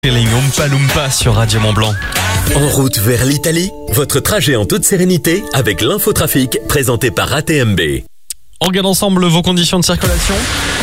Oompa Loompa sur Radio Mont-Blanc. En route vers l'Italie, votre trajet en toute sérénité avec l'infotrafic présenté par ATMB. On regarde ensemble vos conditions de circulation.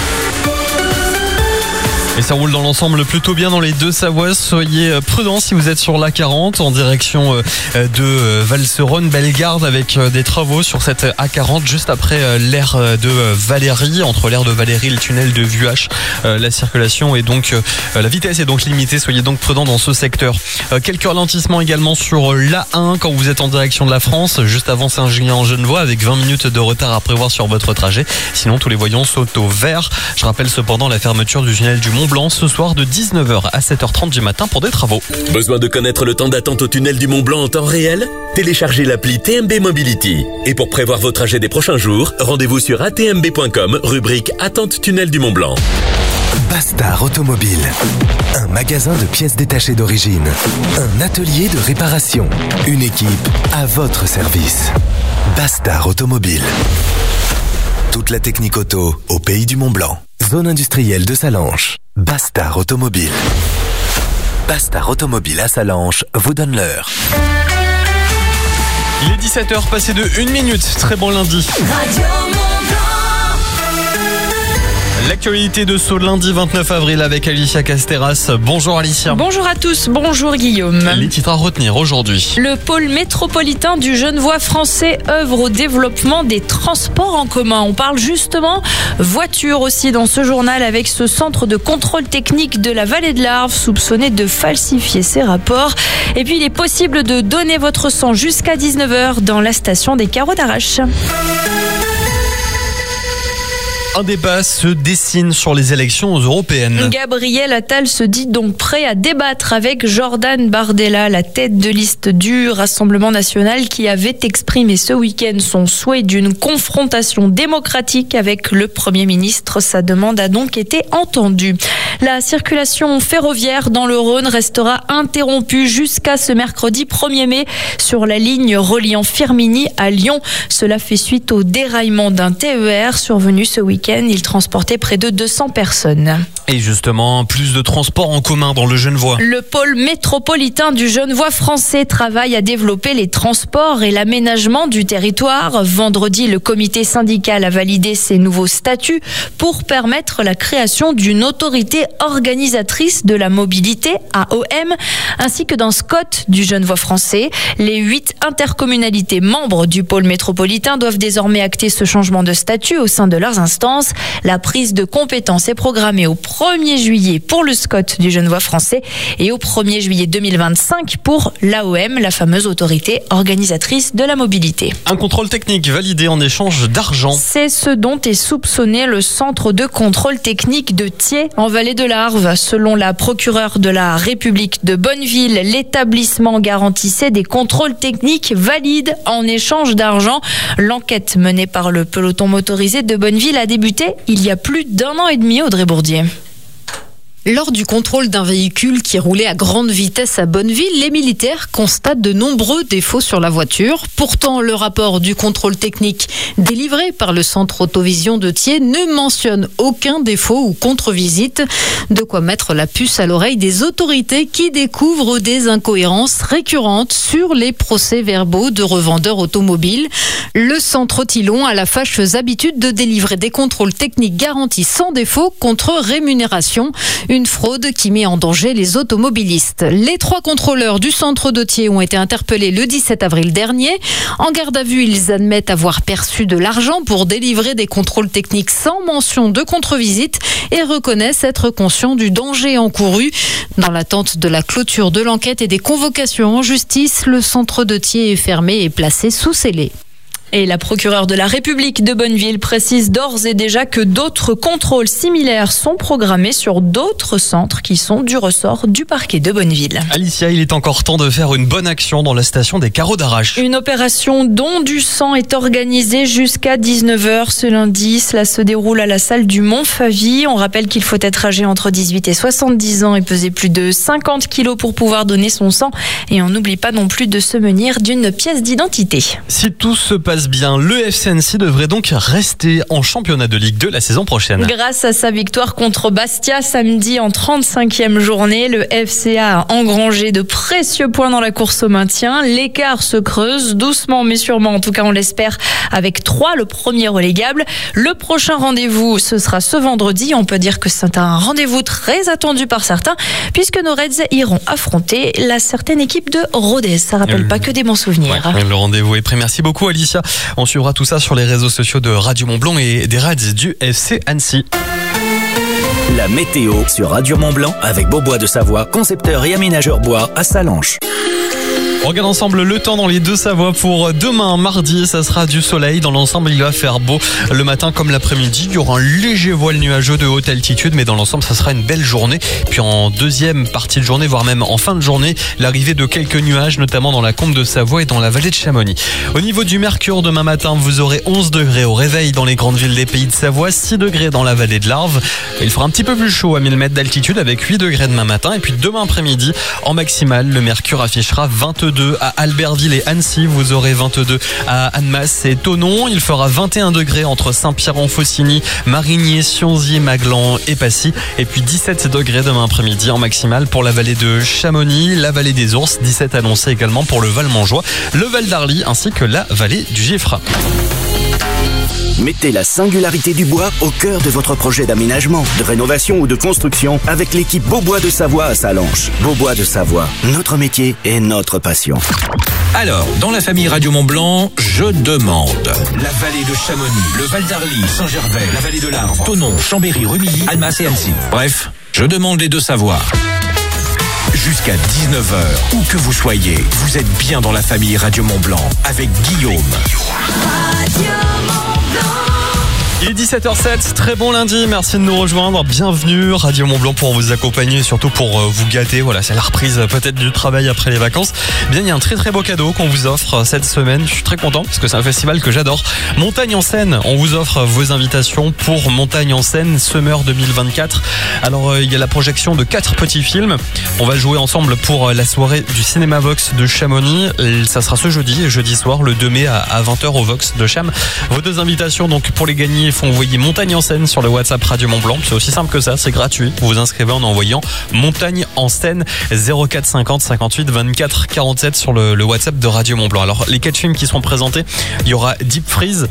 Et ça roule dans l'ensemble plutôt bien dans les Deux-Savoie. Soyez prudents si vous êtes sur l'A40 en direction de Valseronne-Bellegarde avec des travaux sur cette A40 juste après l'aire de Valérie. Entre l'aire de Valérie et le tunnel de Vuache, la circulation est donc, la vitesse est donc limitée. Soyez donc prudents dans ce secteur. Quelques ralentissements également sur l'A1 quand vous êtes en direction de la France, juste avant Saint-Julien-en-Genevois avec 20 minutes de retard à prévoir sur votre trajet. Sinon, tous les voyants sautent au vert. Je rappelle cependant la fermeture du tunnel du Mont-Blanc ce soir de 19h à 7h30 du matin pour des travaux. Besoin de connaître le temps d'attente au tunnel du Mont-Blanc en temps réel ? Téléchargez l'appli TMB Mobility. Et pour prévoir vos trajets des prochains jours, rendez-vous sur atmb.com, rubrique Attente tunnel du Mont-Blanc. Bastard Automobile, un magasin de pièces détachées d'origine, un atelier de réparation, une équipe à votre service. Bastard Automobile. Toute la technique auto au pays du Mont-Blanc. Zone industrielle de Salanches. Bastard Automobile. Bastard Automobile à Salanches vous donne l'heure. Il est 17h passé de 1 minute. Très bon lundi. L'actualité de ce lundi 29 avril avec Alicia Casteras. Bonjour Alicia. Bonjour à tous, bonjour Guillaume. Les titres à retenir aujourd'hui. Le pôle métropolitain du Genevois français œuvre au développement des transports en commun. On parle justement voiture aussi dans ce journal avec ce centre de contrôle technique de la vallée de l'Arve soupçonné de falsifier ses rapports. Et puis il est possible de donner votre sang jusqu'à 19h dans la station des Carreaux d'Arrache. Un débat se dessine sur les élections européennes. Gabriel Attal se dit donc prêt à débattre avec Jordan Bardella, la tête de liste du Rassemblement national qui avait exprimé ce week-end son souhait d'une confrontation démocratique avec le Premier ministre. Sa demande a donc été entendue. La circulation ferroviaire dans le Rhône restera interrompue jusqu'à ce mercredi 1er mai sur la ligne reliant Firminy à Lyon. Cela fait suite au déraillement d'un TER survenu ce week-end. Il transportait près de 200 personnes. Et justement, plus de transports en commun dans le Genevois. Le pôle métropolitain du Genevois français travaille à développer les transports et l'aménagement du territoire. Vendredi, le comité syndical a validé ses nouveaux statuts pour permettre la création d'une autorité organisatrice de la mobilité, AOM, ainsi que d'un SCOT du Genevois français. Les 8 intercommunalités membres du pôle métropolitain doivent désormais acter ce changement de statut au sein de leurs instances. La prise de compétences est programmée au 1er juillet pour le SCOT du Genevois français et au 1er juillet 2025 pour l'AOM, la fameuse autorité organisatrice de la mobilité. Un contrôle technique validé en échange d'argent. C'est ce dont est soupçonné le centre de contrôle technique de Thiais en vallée de l'Arve. Selon la procureure de la République de Bonneville, l'établissement garantissait des contrôles techniques valides en échange d'argent. L'enquête menée par le peloton motorisé de Bonneville a débuté il y a plus d'1 an et demi, Audrey Bourdier. Lors du contrôle d'un véhicule qui roulait à grande vitesse à Bonneville, les militaires constatent de nombreux défauts sur la voiture. Pourtant, le rapport du contrôle technique délivré par le centre Autovision de Thiais ne mentionne aucun défaut ou contre-visite. De quoi mettre la puce à l'oreille des autorités qui découvrent des incohérences récurrentes sur les procès-verbaux de revendeurs automobiles. Le centre Autillon a la fâcheuse habitude de délivrer des contrôles techniques garantis sans défaut contre rémunération. Une fraude qui met en danger les automobilistes. Les 3 contrôleurs du centre de Thiais ont été interpellés le 17 avril dernier. En garde à vue, ils admettent avoir perçu de l'argent pour délivrer des contrôles techniques sans mention de contre-visite et reconnaissent être conscients du danger encouru. Dans l'attente de la clôture de l'enquête et des convocations en justice, le centre de Thiais est fermé et placé sous scellé. Et la procureure de la République de Bonneville précise d'ores et déjà que d'autres contrôles similaires sont programmés sur d'autres centres qui sont du ressort du parquet de Bonneville. Alicia, il est encore temps de faire une bonne action dans la station des Carreaux d'Arrache. Une opération don du sang est organisée jusqu'à 19h ce lundi. Cela se déroule à la salle du Montfavis. On rappelle qu'il faut être âgé entre 18 et 70 ans et peser plus de 50 kilos pour pouvoir donner son sang. Et on n'oublie pas non plus de se munir d'une pièce d'identité. Si tout se passe passe bien, le FC Annecy devrait donc rester en championnat de Ligue 2 la saison prochaine. Grâce à sa victoire contre Bastia samedi en 35e journée, le FCA a engrangé de précieux points dans la course au maintien. L'écart se creuse doucement mais sûrement, en tout cas on l'espère, avec 3, le premier relégable. Le prochain rendez-vous, ce sera ce vendredi. On peut dire que c'est un rendez-vous très attendu par certains, puisque nos Reds iront affronter la certaine équipe de Rodez. Ça rappelle pas que des bons souvenirs. Ouais, le rendez-vous est prêt. Merci beaucoup Alicia. On suivra tout ça sur les réseaux sociaux de Radio Mont-Blanc et des Reds du FC Annecy. La météo sur Radio Mont-Blanc avec Beaubois de Savoie, concepteur et aménageur bois à Sallanches. On regarde ensemble le temps dans les Deux-Savoies pour demain, mardi. Ça sera du soleil. Dans l'ensemble, il va faire beau le matin comme l'après-midi. Il y aura un léger voile nuageux de haute altitude, mais dans l'ensemble, ça sera une belle journée. Puis en deuxième partie de journée, voire même en fin de journée, l'arrivée de quelques nuages, notamment dans la Combe de Savoie et dans la vallée de Chamonix. Au niveau du mercure, demain matin, vous aurez 11 degrés au réveil dans les grandes villes des Pays de Savoie, 6 degrés dans la vallée de l'Arve. Il fera un petit peu plus chaud à 1000 mètres d'altitude avec 8 degrés demain matin. Et puis demain après-midi, en maximale, le mercure affichera 22 à Albertville et Annecy, vous aurez 22 à Annemasse et Thonon. Il fera 21 degrés entre Saint-Pierre-en-Faucigny, Marigny, Sionzy, Maglan et Passy. Et puis 17 degrés demain après-midi en maximale pour la vallée de Chamonix, la vallée des Ours, 17 annoncés également pour le Val-Montjoie, le Val d'Arly ainsi que la vallée du Giffre. Mettez la singularité du bois au cœur de votre projet d'aménagement, de rénovation ou de construction avec l'équipe Beaubois de Savoie à Sallanches. Beaubois de Savoie, notre métier et notre passion. Alors, dans la famille Radio Mont-Blanc, je demande la vallée de Chamonix, le Val d'Arly, Saint-Gervais, la vallée de l'Arve, Thonon, Chambéry, Rumilly, Annemasse et Annecy. Bref, je demande les Deux-Savoies. Jusqu'à 19h, où que vous soyez, vous êtes bien dans la famille Radio Mont-Blanc avec Guillaume. Il est 17h07, très bon lundi, merci de nous rejoindre, bienvenue Radio Mont-Blanc pour vous accompagner, surtout pour vous gâter, voilà, c'est la reprise peut-être du travail après les vacances. Bien, il y a un très très beau cadeau qu'on vous offre cette semaine, je suis très content parce que c'est un festival que j'adore. Montagne en Seine, on vous offre vos invitations pour Montagne en Seine Summer 2024. Alors il y a la projection de 4 petits films, on va jouer ensemble pour la soirée du Cinéma Vox de Chamonix, ça sera ce jeudi soir, le 2 mai à 20h au Vox de Cham. Vos 2 invitations donc pour les gagner, il faut envoyer Montagne en Seine sur le WhatsApp Radio Mont-Blanc. C'est aussi simple que ça, c'est gratuit. Vous vous inscrivez en envoyant Montagne en Seine 04 50 58 24 47 sur le WhatsApp de Radio Mont-Blanc. Alors les 4 films qui seront présentés, il y aura Deep Freeze,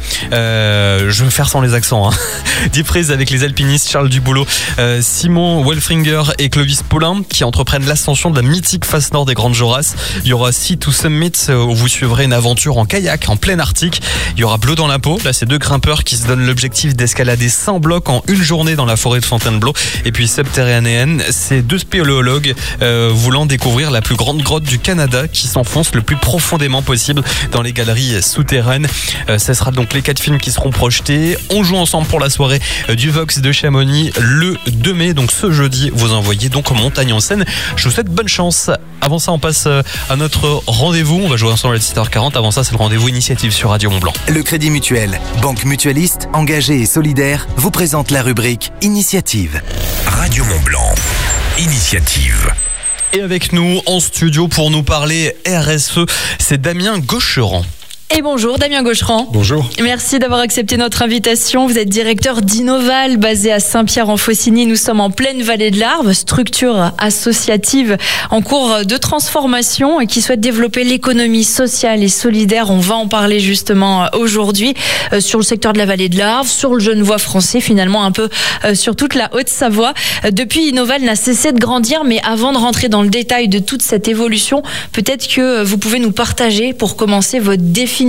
je vais faire sans les accents, hein. Deep Freeze avec les alpinistes Charles Duboulot, Simon Wolfringer et Clovis Paulin qui entreprennent l'ascension de la mythique face nord des Grandes Jorasses. Il y aura Sea to Summit où vous suivrez une aventure en kayak en plein Arctique. Il y aura Bleu dans la peau, là c'est 2 grimpeurs qui se donnent l'objectif d'escalader 100 blocs en une journée dans la forêt de Fontainebleau. Et puis Subterranéenne, c'est 2 spéléologues voulant découvrir la plus grande grotte du Canada qui s'enfonce le plus profondément possible dans les galeries souterraines. Ce sera donc les 4 films qui seront projetés. On joue ensemble pour la soirée du Vox de Chamonix le 2 mai, donc ce jeudi. Vous envoyez donc Montagne en Seine. Je vous souhaite bonne chance. Avant ça, on passe à notre rendez-vous. On va jouer ensemble à 17h40. Avant ça, c'est le rendez-vous initiative sur Radio Mont-Blanc. Le Crédit Mutuel, banque mutualiste, engagée et solidaire, vous présente la rubrique Initiative. Radio Mont-Blanc, Initiative. Et avec nous en studio pour nous parler RSE, c'est Damien Gaucheran. Et bonjour Damien Gaucheran. Bonjour. Merci d'avoir accepté notre invitation. Vous êtes directeur d'Innoval basé à Saint-Pierre-en-Faucigny. Nous sommes en pleine vallée de l'Arve, structure associative en cours de transformation et qui souhaite développer l'économie sociale et solidaire. On va en parler justement aujourd'hui sur le secteur de la vallée de l'Arve, sur le Genevois français, finalement un peu sur toute la Haute-Savoie. Depuis, Innoval n'a cessé de grandir, mais avant de rentrer dans le détail de toute cette évolution, peut-être que vous pouvez nous partager pour commencer votre définition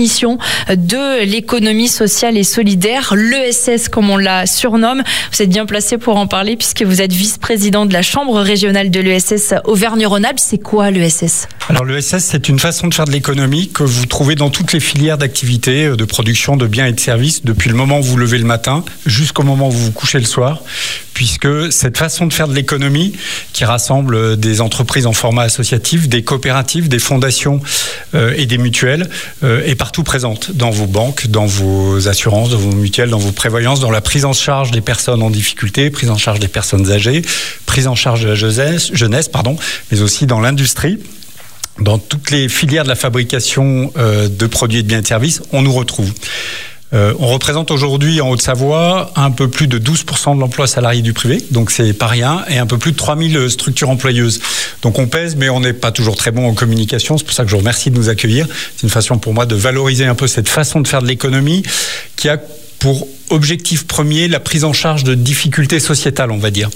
de l'économie sociale et solidaire, l'ESS comme on la surnomme. Vous êtes bien placé pour en parler puisque vous êtes vice-président de la Chambre régionale de l'ESS Auvergne-Rhône-Alpes. C'est quoi l'ESS ? Alors l'ESS, c'est une façon de faire de l'économie que vous trouvez dans toutes les filières d'activité, de production de biens et de services, depuis le moment où vous levez le matin jusqu'au moment où vous vous couchez le soir, puisque cette façon de faire de l'économie qui rassemble des entreprises en format associatif, des coopératives, des fondations et des mutuelles est partout présente dans vos banques, dans vos assurances, dans vos mutuelles, dans vos prévoyances, dans la prise en charge des personnes en difficulté, prise en charge des personnes âgées, prise en charge de la jeunesse, mais aussi dans l'industrie. dans toutes les filières de la fabrication de produits et de biens et de services, on nous retrouve. On représente aujourd'hui en Haute-Savoie un peu plus de 12% de l'emploi salarié du privé, donc c'est pas rien, et un peu plus de 3000 structures employeuses. Donc on pèse, mais on n'est pas toujours très bon en communication, c'est pour ça que je vous remercie de nous accueillir. C'est une façon pour moi de valoriser un peu cette façon de faire de l'économie qui a pour objectif premier la prise en charge de difficultés sociétales, on va dire,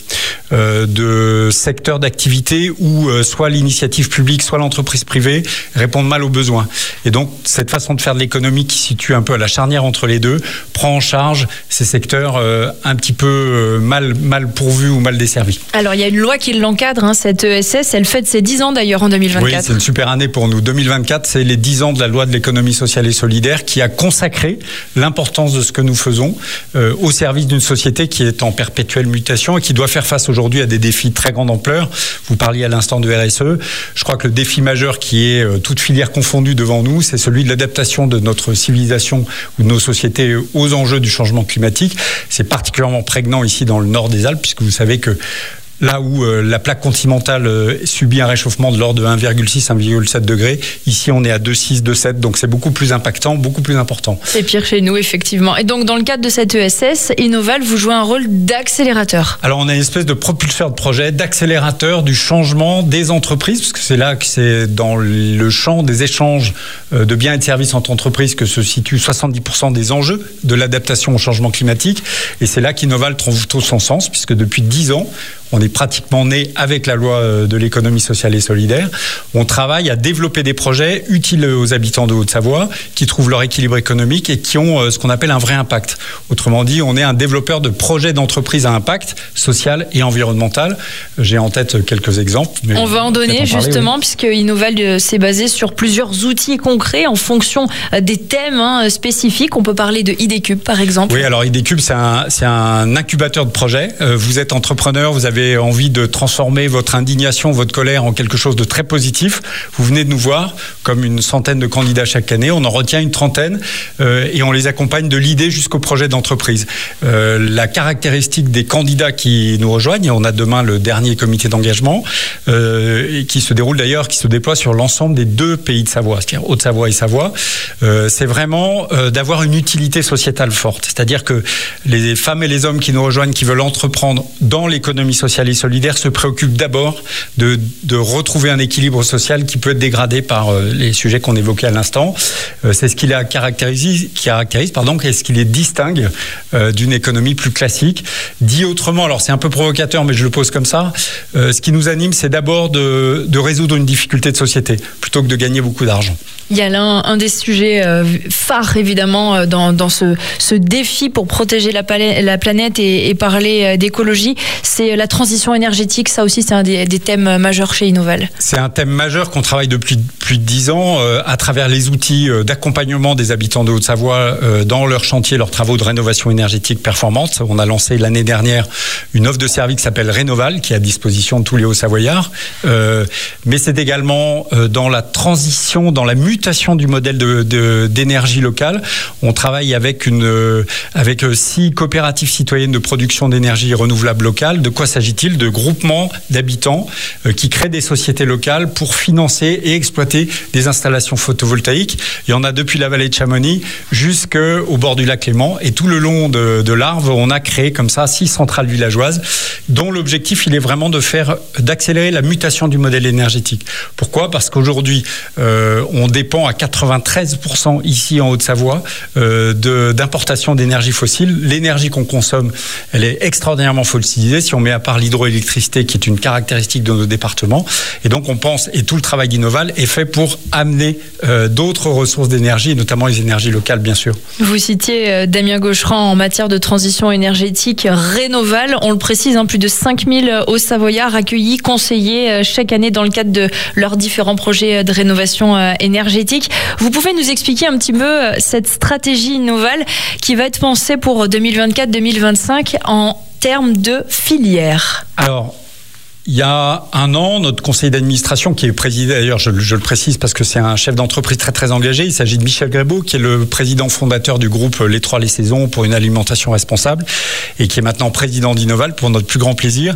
de secteurs d'activité où soit l'initiative publique, soit l'entreprise privée répondent mal aux besoins. Et donc, cette façon de faire de l'économie qui se situe un peu à la charnière entre les deux prend en charge ces secteurs un petit peu mal pourvus ou mal desservis. Alors, il y a une loi qui l'encadre, cette ESS, elle fête ses 10 ans d'ailleurs en 2024. Oui, c'est une super année pour nous. 2024, c'est les 10 ans de la loi de l'économie sociale et solidaire qui a consacré l'importance de ce que nous faisons au service d'une société qui est en perpétuelle mutation et qui doit faire face aujourd'hui à des défis de très grande ampleur. Vous parliez à l'instant de RSE. Je crois que le défi majeur qui est toute filière confondue devant nous, c'est celui de l'adaptation de notre civilisation ou de nos sociétés aux enjeux du changement climatique. C'est particulièrement prégnant ici dans le nord des Alpes, puisque vous savez que là où la plaque continentale subit un réchauffement de l'ordre de 1,6, 1,7 degrés, ici on est à 2,6, 2,7, donc c'est beaucoup plus impactant, beaucoup plus important. C'est pire chez nous, effectivement. Et donc dans le cadre de cette ESS, Innoval, vous jouez un rôle d'accélérateur. Alors on a une espèce de propulseur de projet, d'accélérateur du changement des entreprises, parce que c'est là que c'est dans le champ des échanges de biens et de services entre entreprises que se situent 70% des enjeux de l'adaptation au changement climatique. Et c'est là qu'Innoval trouve tout son sens, puisque depuis 10 ans, on est pratiquement né avec la loi de l'économie sociale et solidaire. On travaille à développer des projets utiles aux habitants de Haute-Savoie, qui trouvent leur équilibre économique et qui ont ce qu'on appelle un vrai impact. Autrement dit, on est un développeur de projets d'entreprise à impact social et environnemental. J'ai en tête quelques exemples. Mais on va en donner justement, puisque Innoval s'est basé sur plusieurs outils concrets en fonction des thèmes spécifiques. On peut parler de IDCube par exemple. Oui, alors IDCube, c'est un incubateur de projets. Vous êtes entrepreneur, vous avez envie de transformer votre indignation, votre colère en quelque chose de très positif. Vous venez de nous voir, comme une centaine de candidats chaque année. On en retient une trentaine et on les accompagne de l'idée jusqu'au projet d'entreprise. La caractéristique des candidats qui nous rejoignent, on a demain le dernier comité d'engagement qui se déroule d'ailleurs, qui se déploie sur l'ensemble des 2 pays de Savoie, c'est-à-dire Haute-Savoie et Savoie. C'est vraiment d'avoir une utilité sociétale forte. C'est-à-dire que les femmes et les hommes qui nous rejoignent, qui veulent entreprendre dans l'économie sociale et solidaire, se préoccupent d'abord de retrouver un équilibre social qui peut être dégradé par les sujets qu'on évoquait à l'instant. C'est ce qui la caractérise, et ce qui les distingue d'une économie plus classique. Dit autrement, alors c'est un peu provocateur, mais je le pose comme ça, ce qui nous anime, c'est d'abord de résoudre une difficulté de société, plutôt que de gagner beaucoup d'argent. Il y a là un des sujets phares, évidemment, dans ce défi pour protéger la planète et parler d'écologie, c'est la transition énergétique. Ça aussi, c'est un des thèmes majeurs chez Innoval. C'est un thème majeur qu'on travaille depuis plus de 10 ans à travers les outils d'accompagnement des habitants de Haute-Savoie dans leurs chantiers, leurs travaux de rénovation énergétique performante. On a lancé l'année dernière une offre de service qui s'appelle Rénoval, qui est à disposition de tous les Hauts-Savoyards. Mais c'est également dans la transition, dans la mutation du modèle d'énergie locale. On travaille avec 6 coopératives citoyennes de production d'énergie renouvelable locale. De quoi s'agit-il? De groupements d'habitants qui créent des sociétés locales pour financer et exploiter des installations photovoltaïques. Il y en a depuis la vallée de Chamonix jusqu'au bord du lac Léman. Et tout le long de l'Arve, on a créé comme ça 6 centrales villageoises dont l'objectif, il est vraiment d'accélérer la mutation du modèle énergétique. Pourquoi? Parce qu'aujourd'hui, on dépend à 93% ici en Haute-Savoie d'importation d'énergie fossile. L'énergie qu'on consomme, elle est extraordinairement fossilisée si on met à part l'hydroélectricité qui est une caractéristique de nos départements. Et donc on pense, et tout le travail d'Innoval est fait pour amener d'autres ressources d'énergie, et notamment les énergies locales bien sûr. Vous citiez Damien Gaucherand en matière de transition énergétique. Rénoval, on le précise, plus de 5000 Hauts-Savoyards accueillis, conseillés chaque année dans le cadre de leurs différents projets de rénovation énergétique. Vous pouvez nous expliquer un petit peu cette stratégie Innoval qui va être pensée pour 2024-2025 en termes de filière? Alors, Il y a un an, notre conseil d'administration, qui est présidé, d'ailleurs je le précise parce que c'est un chef d'entreprise très très engagé, il s'agit de Michel Grébeau, qui est le président fondateur du groupe Les Trois Les Saisons pour une alimentation responsable et qui est maintenant président d'Innoval pour notre plus grand plaisir.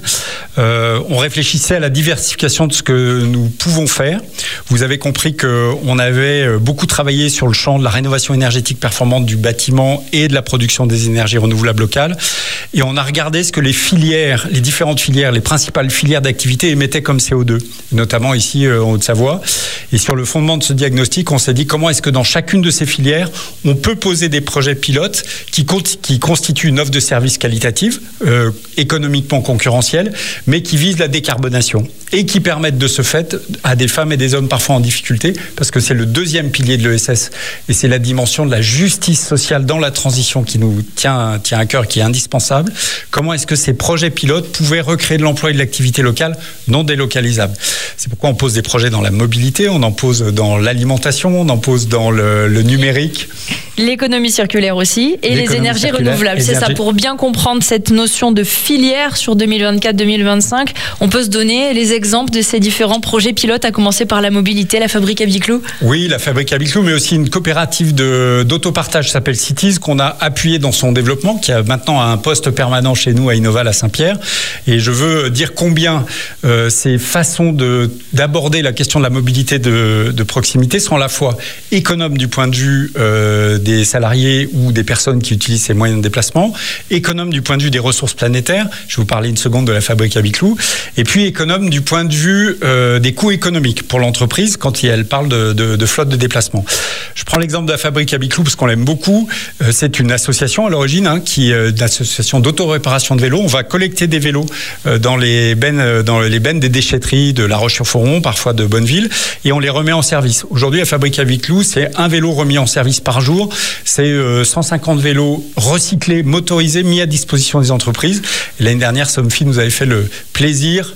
On réfléchissait à la diversification de ce que nous pouvons faire. Vous avez compris qu'on avait beaucoup travaillé sur le champ de la rénovation énergétique performante du bâtiment et de la production des énergies renouvelables locales. Et on a regardé ce que les filières, les différentes filières, les principales filières d'activité émettaient comme CO2, notamment ici en Haute-Savoie. Et sur le fondement de ce diagnostic, on s'est dit comment est-ce que dans chacune de ces filières, on peut poser des projets pilotes qui constituent une offre de service qualitative, économiquement concurrentielle, mais qui visent la décarbonation et qui permettent de ce fait à des femmes et des hommes parfois en difficulté, parce que c'est le deuxième pilier de l'ESS et c'est la dimension de la justice sociale dans la transition qui nous tient à cœur, qui est indispensable. Comment est-ce que ces projets pilotes pouvaient recréer de l'emploi et de l'activité locale non délocalisable? C'est pourquoi on pose des projets dans la mobilité, on en pose dans l'alimentation, on en pose dans le numérique. L'économie circulaire aussi et les énergies renouvelables. C'est ça, pour bien comprendre cette notion de filière sur 2024-2025, on peut se donner les exemples de ces différents projets pilotes, à commencer par la mobilité, la Fabrique à Biclou. Oui, la Fabrique à Biclou, mais aussi une coopérative d'autopartage s'appelle Cities, qu'on a appuyé dans son développement, qui a maintenant un poste permanent chez nous à Innoval à Saint-Pierre. Et je veux dire combien ces façons d'aborder la question de la mobilité de proximité sont à la fois économes du point de vue des salariés ou des personnes qui utilisent ces moyens de déplacement, économes du point de vue des ressources planétaires, je vais vous parler une seconde de la Fabrique à Biclou, et puis économes du point de vue des coûts économiques pour l'entreprise quand elle parle de flotte de déplacement. Je prends l'exemple de la Fabrique à Biclou parce qu'on l'aime beaucoup. C'est une association à l'origine qui est une association d'auto-réparation de vélos. On va collecter des vélos dans les bennes des déchetteries de La Roche-sur-Foron, parfois de Bonneville, et on les remet en service. Aujourd'hui, la Fabrique à Biclou, c'est un vélo remis en service par jour. C'est 150 vélos recyclés, motorisés, mis à disposition des entreprises. Et l'année dernière, Somfy nous avait fait le plaisir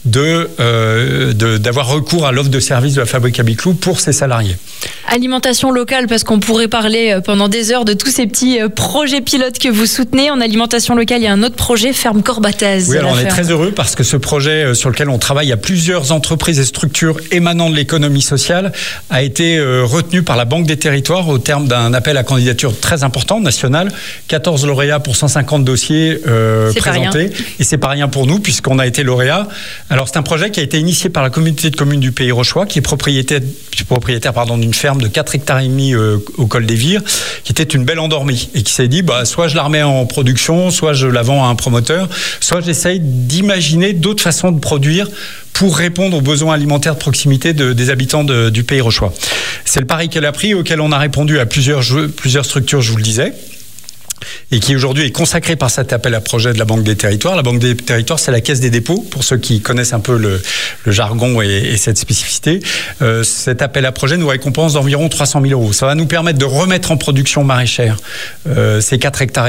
d'avoir recours à l'offre de service de la Fabrique à Biclou pour ses salariés. Alimentation locale, parce qu'on pourrait parler pendant des heures de tous ces petits projets pilotes que vous soutenez. En alimentation locale, il y a un autre projet, Ferme Corbataz. Oui, alors on est très heureux parce que ce projet sur lequel on travaille à plusieurs entreprises et structures émanant de l'économie sociale a été retenu par la Banque des Territoires au terme d'un appel à candidature très important, national. 14 lauréats pour 150 dossiers présentés. Et c'est pas rien pour nous puisqu'on a été lauréat. Alors c'est un projet qui a été initié par la communauté de communes du Pays Rochois, qui est propriétaire d'une ferme de 4,5 hectares au col des Vires, qui était une belle endormie et qui s'est dit soit je la remets en production, soit je la vends à un promoteur, soit j'essaye d'imaginer d'autres façons de produire pour répondre aux besoins alimentaires de proximité des habitants du Pays Rochois. C'est le pari qu'elle a pris, auquel on a répondu à plusieurs structures, je vous le disais, et qui aujourd'hui est consacré par cet appel à projet de la Banque des Territoires. La Banque des Territoires, c'est la Caisse des dépôts, pour ceux qui connaissent un peu le jargon et cette spécificité. Cet appel à projet nous récompense d'environ 300 000 €. Ça va nous permettre de remettre en production maraîchère ces 4,5 hectares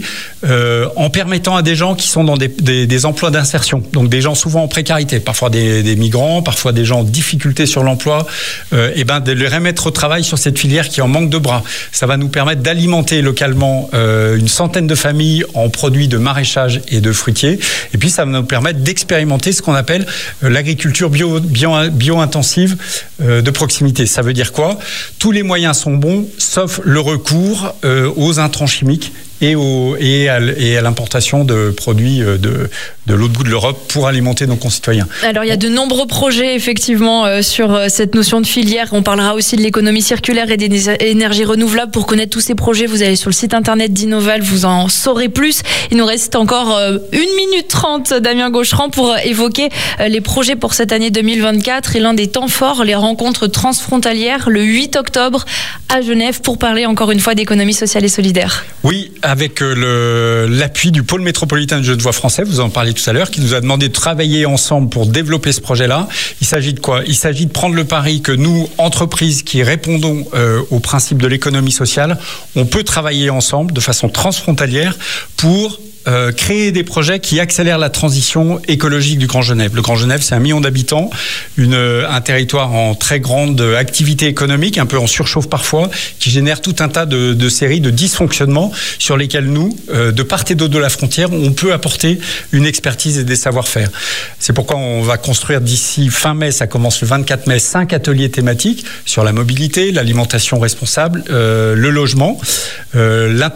en permettant à des gens qui sont dans des emplois d'insertion, donc des gens souvent en précarité, parfois des migrants, parfois des gens en difficulté sur l'emploi, de les remettre au travail sur cette filière qui en manque de bras. Ça va nous permettre d'alimenter localement une centaine de familles en produits de maraîchage et de fruitiers. Et puis, ça va nous permettre d'expérimenter ce qu'on appelle l'agriculture bio-intensive de proximité. Ça veut dire quoi? Tous les moyens sont bons, sauf le recours aux intrants chimiques et à l'importation de produits de l'autre bout de l'Europe pour alimenter nos concitoyens. Alors il y a de nombreux projets effectivement sur cette notion de filière. On parlera aussi de l'économie circulaire et des énergies renouvelables. Pour connaître tous ces projets, vous allez sur le site internet d'Innoval, vous en saurez plus. Il nous reste encore 1 minute 30, Damien Gaucherand, pour évoquer les projets pour cette année 2024 et l'un des temps forts, les rencontres transfrontalières le 8 octobre à Genève, pour parler encore une fois d'économie sociale et solidaire. Oui, avec l'appui du pôle métropolitain du Genevois français, vous en parliez tout à l'heure, qui nous a demandé de travailler ensemble pour développer ce projet-là. Il s'agit de quoi? Il s'agit de prendre le pari que nous, entreprises qui répondons au principe de l'économie sociale, on peut travailler ensemble de façon transfrontalière pour créer des projets qui accélèrent la transition écologique du Grand Genève. Le Grand Genève, c'est 1 million d'habitants, un territoire en très grande activité économique, un peu en surchauffe parfois, qui génère tout un tas de séries de dysfonctionnements sur lesquels nous, de part et d'autre de la frontière, on peut apporter une expertise et des savoir-faire. C'est pourquoi on va construire d'ici fin mai, ça commence le 24 mai, 5 ateliers thématiques sur la mobilité, l'alimentation responsable, le logement, la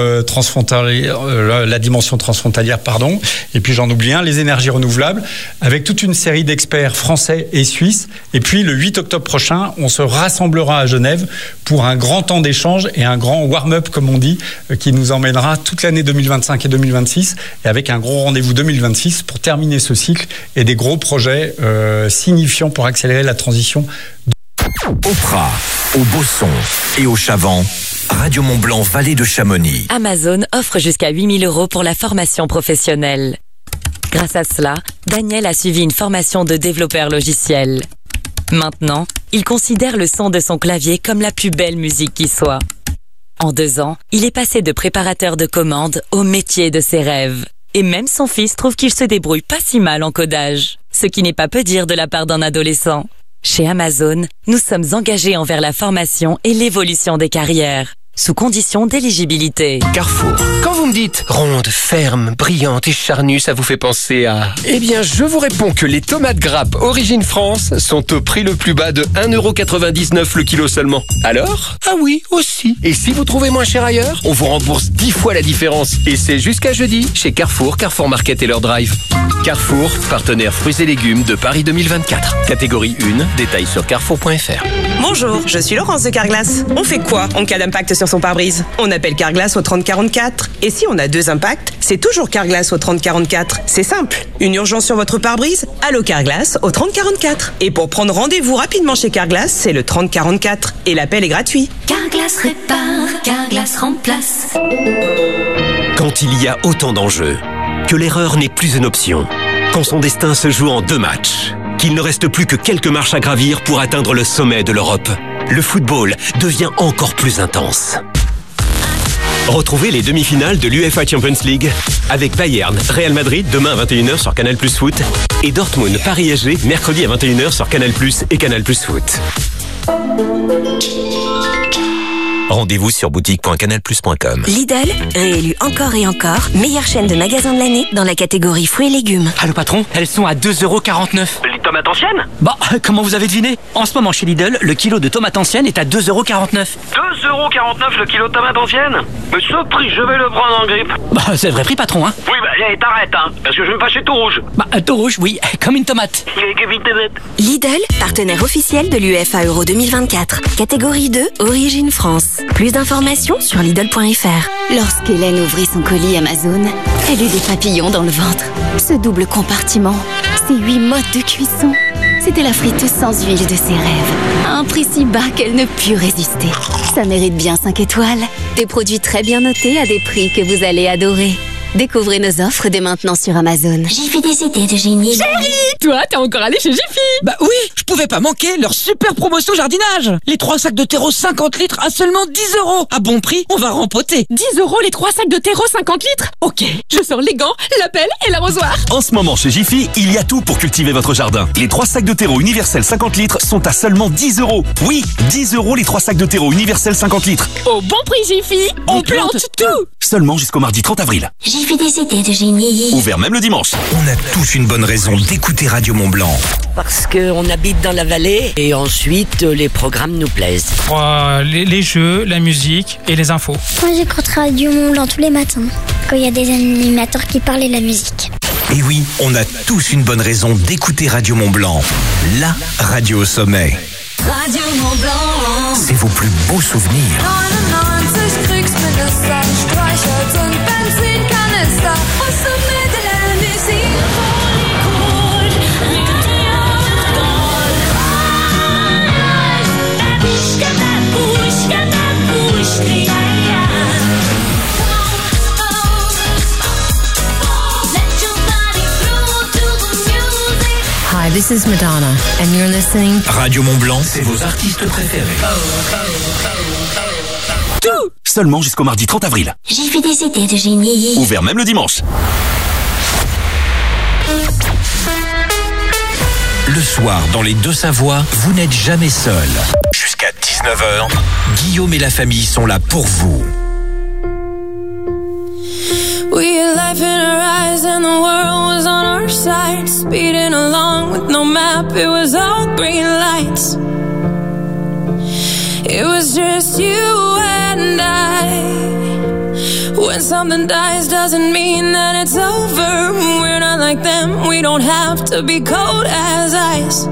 dimension transfrontalière, et puis j'en oublie un, les énergies renouvelables, avec toute une série d'experts français et suisses. Et puis le 8 octobre prochain, on se rassemblera à Genève pour un grand temps d'échange et un grand warm-up, comme on dit, qui nous emmènera toute l'année 2025 et 2026, et avec un gros rendez-vous 2026 pour terminer ce cycle et des gros projets signifiants pour accélérer la transition. Au Prat, au Bosson et au Chavant, Radio Mont-Blanc, vallée de Chamonix. Amazon offre jusqu'à 8 000 € pour la formation professionnelle. Grâce à cela, Daniel a suivi une formation de développeur logiciel. Maintenant, il considère le son de son clavier comme la plus belle musique qui soit. En 2 ans, il est passé de préparateur de commandes au métier de ses rêves. Et même son fils trouve qu'il se débrouille pas si mal en codage. Ce qui n'est pas peu dire de la part d'un adolescent. Chez Amazon, nous sommes engagés envers la formation et l'évolution des carrières, sous condition d'éligibilité. Carrefour. Quand vous me dites ronde, ferme, brillante et charnue, ça vous fait penser à... Eh bien, je vous réponds que les tomates grappes Origine France sont au prix le plus bas de 1,99 € le kilo seulement. Alors? Ah oui, aussi. Et si vous trouvez moins cher ailleurs, on vous rembourse 10 fois la différence. Et c'est jusqu'à jeudi, chez Carrefour, Carrefour Market et leur drive. Carrefour, partenaire fruits et légumes de Paris 2024. Catégorie 1, détails sur carrefour.fr. Bonjour, je suis Laurence de Carglass. On fait quoi en cas d'impact sur son pare-brise? On appelle Carglass au 3044. Et si on a 2 impacts, c'est toujours Carglass au 3044. C'est simple. Une urgence sur votre pare-brise? Allô Carglass au 3044. Et pour prendre rendez-vous rapidement chez Carglass, c'est le 3044. Et l'appel est gratuit. Carglass répare, Carglass remplace. Quand il y a autant d'enjeux, que l'erreur n'est plus une option, quand son destin se joue en 2 matchs, qu'il ne reste plus que quelques marches à gravir pour atteindre le sommet de l'Europe, le football devient encore plus intense. Retrouvez les demi-finales de l'UEFA Champions League avec Bayern, Real Madrid demain à 21h sur Canal+ Foot et Dortmund, Paris-SG mercredi à 21h sur Canal+ et Canal+ Foot. Rendez-vous sur boutique.canalplus.com. Lidl, réélu encore et encore, meilleure chaîne de magasins de l'année dans la catégorie fruits et légumes. Ah le patron, elles sont à 2,49 €. Les tomates anciennes? Bah, comment vous avez deviné? En ce moment chez Lidl, le kilo de tomates anciennes est à 2,49 €. 2,49 € le kilo de tomates anciennes? Mais ce prix, je vais le prendre en grippe. Bah, c'est le vrai prix patron, hein. Oui, bah, allez, t'arrêtes, hein, parce que je vais me fâcher tout rouge. Bah, tout rouge, oui, comme une tomate. Lidl, partenaire officiel de l'UEFA Euro 2024. Catégorie 2, Origine France. Plus d'informations sur Lidl.fr. Lorsqu'Hélène ouvrit son colis Amazon, elle eut des papillons dans le ventre. Ce double compartiment, ces 8 modes de cuisson, c'était la friteuse sans huile de ses rêves. À un prix si bas qu'elle ne put résister. Ça mérite bien 5 étoiles. Des produits très bien notés à des prix que vous allez adorer. Découvrez nos offres dès maintenant sur Amazon. J'ai fait des idées de génie. Chérie, toi, t'es encore allé chez Jiffy? Bah oui, je pouvais pas manquer leur super promotion jardinage. Les 3 sacs de terreau 50 litres à seulement 10 €. À bon prix, on va rempoter. 10 € les 3 sacs de terreau 50 litres? Ok, je sors les gants, la pelle et l'arrosoir. En ce moment chez Jiffy, il y a tout pour cultiver votre jardin. Les 3 sacs de terreau universel 50 litres sont à seulement 10 €. Oui, 10 € les 3 sacs de terreau universel 50 litres. Au bon prix Jiffy, on plante tout. Seulement jusqu'au mardi 30 avril. J'ai fait des idées de génie. Ouvert même le dimanche. On a tous une bonne raison d'écouter Radio Mont-Blanc. Parce qu'on habite dans la vallée et ensuite les programmes nous plaisent. Les jeux, la musique et les infos. Moi j'écoute Radio Mont-Blanc tous les matins quand il y a des animateurs qui parlent de la musique. Et oui, on a tous une bonne raison d'écouter Radio Mont-Blanc. La radio au sommet. Radio Mont-Blanc. C'est vos plus beaux souvenirs. 99 Kriegsminister, Streichholz und Benzinkanister. Au sommet de la musique. Hi, this is Madonna, and you're listening. Radio Mont-Blanc, c'est vos artistes préférés. partout. Seulement jusqu'au mardi 30 avril. J'ai fait des idées de génie. Ouvert même le dimanche. Le soir, dans les Deux Savoies, vous n'êtes jamais seul. Jusqu'à 19h, Guillaume et la famille sont là pour vous. We had life in our eyes and the world was on our side. Speeding along with no map, it was all green lights. It was just you and I. When something dies doesn't mean that it's over. We're not like them, we don't have to be cold as ice.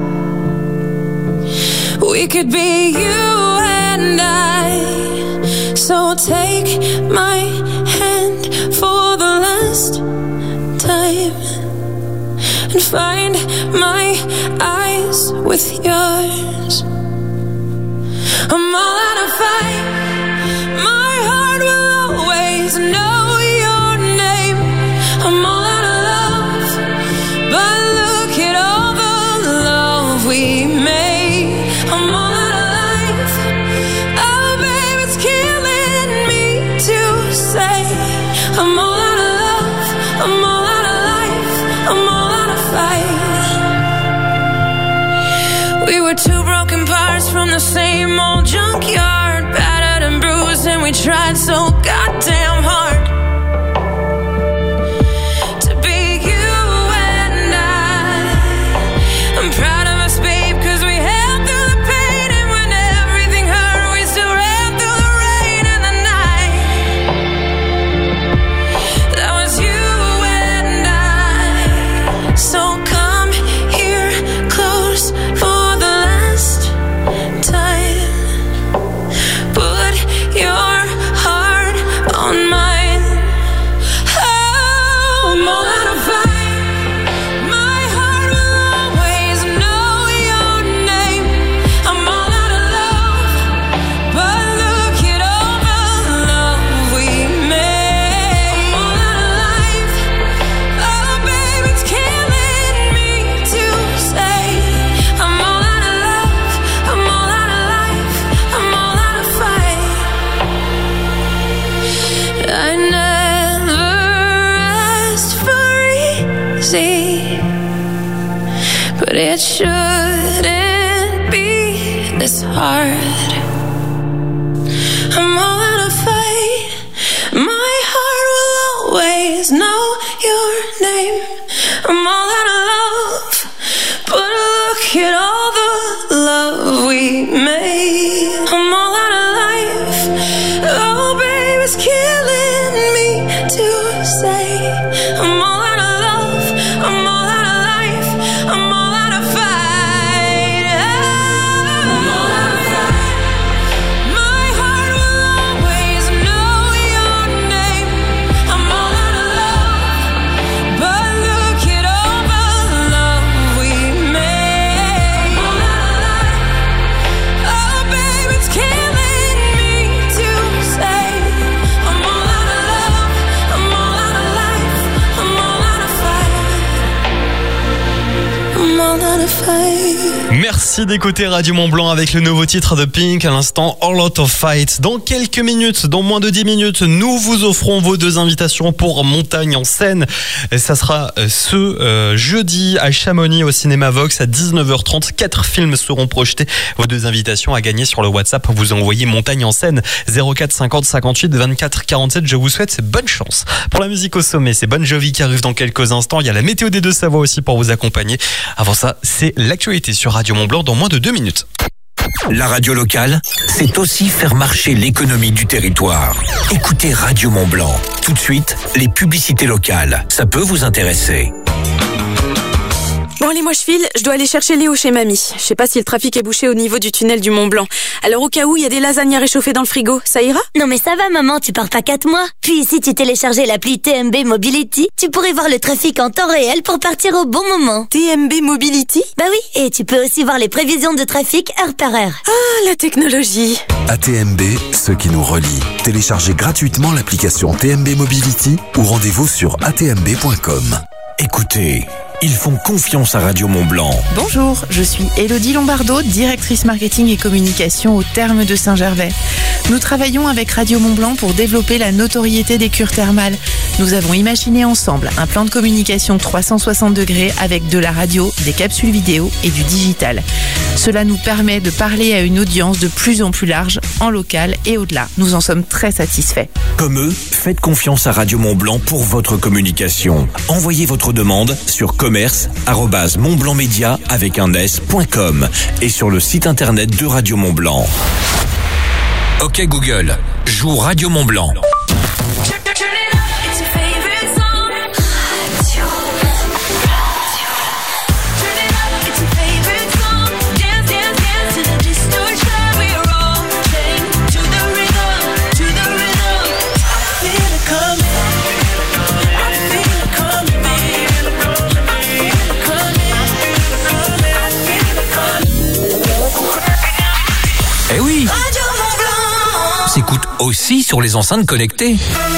We could be you and I. So take my hand for the last time and find my eyes with yours. I'm all out of fight. My heart will always know your name. I'm all out of love, but look at all the love we made. I'm all out of life. Oh, babe, it's killing me to say. I'm all out of love. I'm all out of life. I'm all out of fight. We were two broken parts from the same old junkyard, battered and bruised, and we tried so goddamn hard to be you and I. I'm proud of us, babe, 'cause we held through the pain, and when everything hurt, we still ran through the rain and the night. That was you and I. So come here close for the last time. Put your heart on mine. Oh, I'm all out of fight. My heart will always know your name. I'm all out of love, but look at all the love we made. I'm all out of life. Oh, babe, it's killing me to say. I'm all out of love. I'm all out of life. I'm all out of fight. I never asked for easy, but it shouldn't be this hard. I'm all out of fight. My heart will always know your name. I'm all out of love, but look at all the love we made. I'm all out of life. Oh, babe, it's killing me to say. I'm all out of love. I'm all out of life. I'm all out of fight. I'm all out of fight. My heart will always know your name. I'm all out of love, but look at all the love we made. I'm all out of life. Oh, babe, it's killing me to say. I'm all out of love. I'm all out of life. I'm all out of fight. I'm all out of fight. Merci d'écouter Radio Mont-Blanc avec le nouveau titre de Pink, à l'instant All Out of Fight. Dans quelques minutes, dans moins de 10 minutes, nous vous offrons vos deux invitations pour Montagne en Seine. Ça sera ce jeudi à Chamonix au cinéma Vox à 19h30. 4 films seront projetés. Vos deux invitations à gagner sur le WhatsApp. Vous envoyez Montagne en Seine 04 50 58 24 47. Je vous souhaite bonne chance. Pour la musique au sommet, c'est Bon Jovi qui arrive dans quelques instants. Il y a la météo des Deux Savoies aussi pour vous accompagner. Avant ça, c'est l'actualité sur Radio Mont-Blanc dans moins de 2 minutes. La radio locale, c'est aussi faire marcher l'économie du territoire. Écoutez Radio Mont-Blanc. Tout de suite, les publicités locales. Ça peut vous intéresser. Bon allez, moi je file, je dois aller chercher Léo chez mamie. Je sais pas si le trafic est bouché au niveau du tunnel du Mont Blanc. Alors au cas où, il y a des lasagnes à réchauffer dans le frigo, ça ira? Non mais ça va maman, tu pars pas 4 mois. Puis si tu téléchargeais l'appli TMB Mobility, tu pourrais voir le trafic en temps réel pour partir au bon moment. TMB Mobility? Bah oui, et tu peux aussi voir les prévisions de trafic heure par heure. Ah, la technologie. ATMB, ce qui nous relie. Téléchargez gratuitement l'application TMB Mobility ou rendez-vous sur atmb.com. Écoutez, ils font confiance à Radio Mont-Blanc. Bonjour, je suis Élodie Lombardo, directrice marketing et communication au Terme de Saint-Gervais. Nous travaillons avec Radio Mont-Blanc pour développer la notoriété des cures thermales. Nous avons imaginé ensemble un plan de communication 360 degrés avec de la radio, des capsules vidéo et du digital. Cela nous permet de parler à une audience de plus en plus large, en local et au-delà. Nous en sommes très satisfaits. Comme eux, faites confiance à Radio Mont-Blanc pour votre communication. Envoyez votre demande sur commerce@montblancmedia avec un s.com et sur le site internet de Radio Mont-Blanc. Ok Google, joue Radio Mont-Blanc. Eh oui, s'écoute aussi sur les enceintes connectées.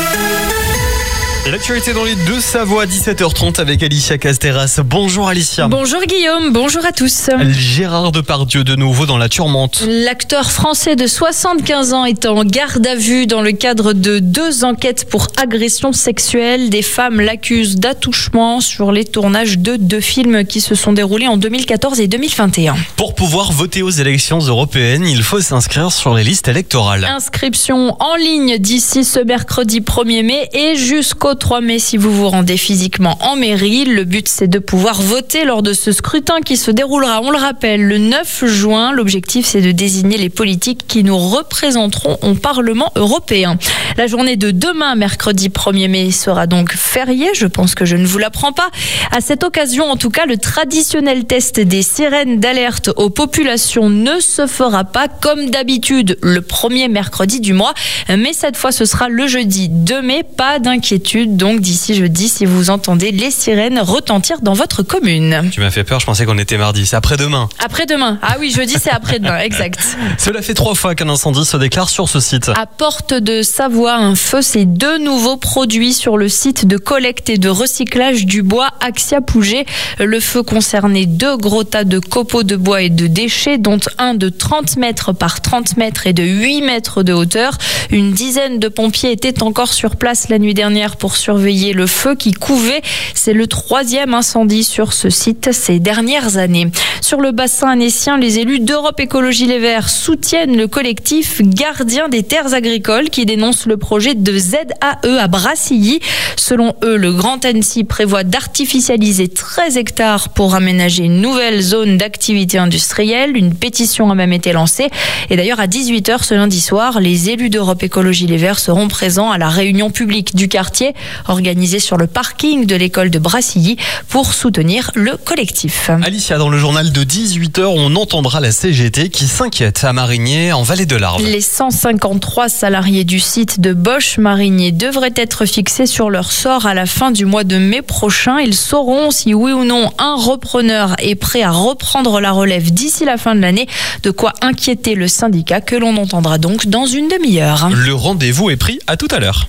Et l'actualité dans les deux Savoie, 17h30 avec Alicia Casteras. Bonjour Alicia. Bonjour Guillaume, bonjour à tous. Gérard Depardieu de nouveau dans la tourmente. L'acteur français de 75 ans est en garde à vue dans le cadre de 2 enquêtes pour agression sexuelle. Des femmes l'accusent d'attouchement sur les tournages de 2 films qui se sont déroulés en 2014 et 2021. Pour pouvoir voter aux élections européennes, il faut s'inscrire sur les listes électorales. Inscription en ligne d'ici ce mercredi 1er mai et jusqu'au 3 mai si vous vous rendez physiquement en mairie. Le but, c'est de pouvoir voter lors de ce scrutin qui se déroulera, on le rappelle, le 9 juin. L'objectif, c'est de désigner les politiques qui nous représenteront au Parlement européen. La journée de demain, mercredi 1er mai, sera donc fériée. Je pense que je ne vous l'apprends pas. À cette occasion, en tout cas, le traditionnel test des sirènes d'alerte aux populations ne se fera pas comme d'habitude le premier mercredi du mois. Mais cette fois, ce sera le jeudi 2 mai. Pas d'inquiétude. Donc d'ici jeudi, si vous entendez les sirènes retentir dans votre commune. Tu m'as fait peur, je pensais qu'on était mardi. C'est après-demain. Après-demain. Ah oui, jeudi, c'est après-demain, exact. Cela fait 3 fois qu'un incendie se déclare sur ce site. À Porte de Savoie, un feu s'est de nouveau produit sur le site de collecte et de recyclage du bois Axia Pouget. Le feu concernait 2 gros tas de copeaux de bois et de déchets, dont un de 30 mètres par 30 mètres et de 8 mètres de hauteur. Une dizaine de pompiers étaient encore sur place la nuit dernière pour surveiller le feu qui couvait. C'est le 3e incendie sur ce site ces dernières années. Sur le bassin annécien, les élus d'Europe Écologie Les Verts soutiennent le collectif Gardiens des terres agricoles qui dénonce le projet de ZAE à Brassilly. Selon eux, le Grand Annecy prévoit d'artificialiser 13 hectares pour aménager une nouvelle zone d'activité industrielle. Une pétition a même été lancée. Et d'ailleurs, à 18h ce lundi soir, les élus d'Europe Écologie Les Verts seront présents à la réunion publique du quartier organisée sur le parking de l'école de Brassilly pour soutenir le collectif. Alicia, dans le journal de 18h, on entendra la CGT qui s'inquiète à Marigné en vallée de l'Arve. Les 153 salariés du site de Bosch Marigné devraient être fixés sur leur sort à la fin du mois de mai prochain. Ils sauront si oui ou non un repreneur est prêt à reprendre la relève d'ici la fin de l'année. De quoi inquiéter le syndicat que l'on entendra donc dans une demi-heure. Le rendez-vous est pris, à tout à l'heure.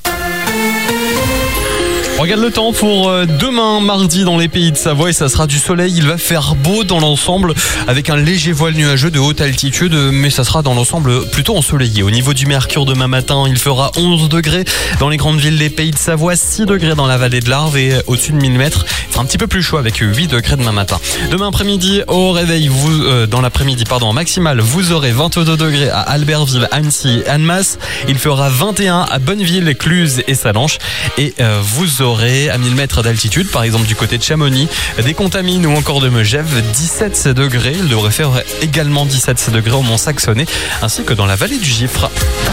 On regarde le temps pour demain mardi dans les pays de Savoie et ça sera du soleil. Il va faire beau dans l'ensemble avec un léger voile nuageux de haute altitude, mais ça sera dans l'ensemble plutôt ensoleillé. Au niveau du mercure demain matin, il fera 11 degrés dans les grandes villes des pays de Savoie, 6 degrés dans la vallée de l'Arve et au-dessus de 1000 mètres. Il fera un petit peu plus chaud avec 8 degrés demain matin. Demain après-midi, au réveil, dans l'après-midi, en maximale, vous aurez 22 degrés à Albertville, Annecy, Annemasse. Il fera 21 à Bonneville, Cluses et Salanches. Et vous aurez à 1000 mètres d'altitude, par exemple du côté de Chamonix, des Contamines ou encore de Megève, 17 degrés. Il devrait faire également 17 degrés au Mont-Saxonais, ainsi que dans la vallée du Gifre.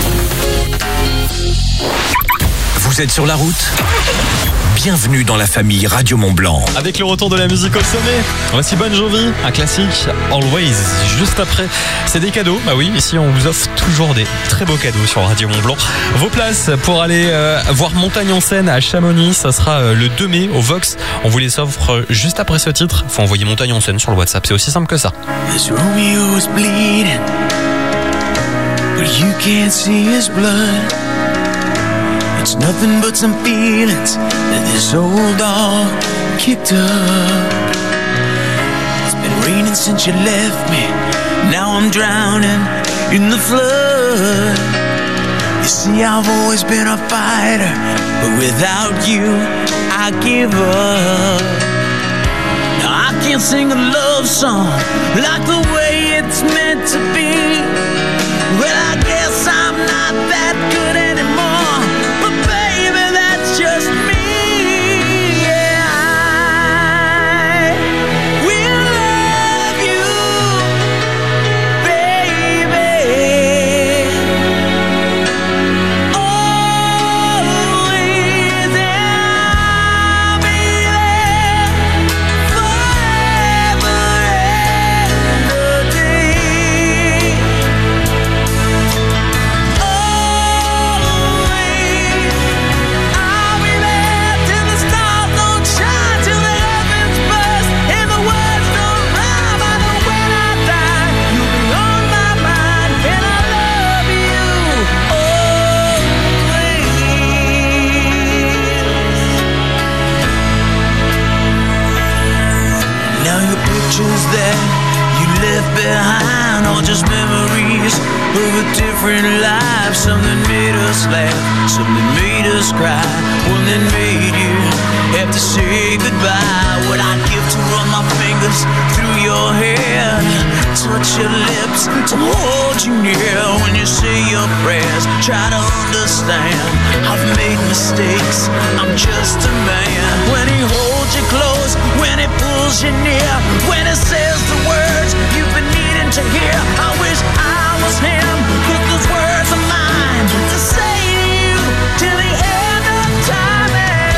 Vous êtes sur la route ? Bienvenue dans la famille Radio Mont-Blanc. Avec le retour de la musique au sommet, voici Bon Jovi, un classique, Always. Juste après, c'est des cadeaux. Bah oui, ici on vous offre toujours des très beaux cadeaux sur Radio Mont-Blanc. Vos places pour aller voir Montagne en Seine à Chamonix, ça sera le 2 mai au Vox. On vous les offre juste après ce titre. Faut envoyer Montagne en Seine sur le WhatsApp, c'est aussi simple que ça. This Romeo is bleeding, but you can't see his blood. It's nothing but some feelings that this old dog kicked up. It's been raining since you left me. Now I'm drowning in the flood. You see, I've always been a fighter, but without you, I give up. Now I can't sing a love song like the way it's meant to be. Well, I guess I'm not that good anymore, but baby, that's just me. Yeah, I will love you, baby. Always, and I'll be there forever and a day. That you left behind, all just memories of a different life. Something made us laugh, something made us cry, one that made you have to say goodbye. What I'd give to run my fingers through your hair, touch your lips, to hold you near. When you say your prayers, try to understand, I've made mistakes, I'm just a man. When he holds you close, when he pulls you near, when he says the words you've been needing to hear, I wish I was him, 'cause those words are mine to say to you till the end of time. And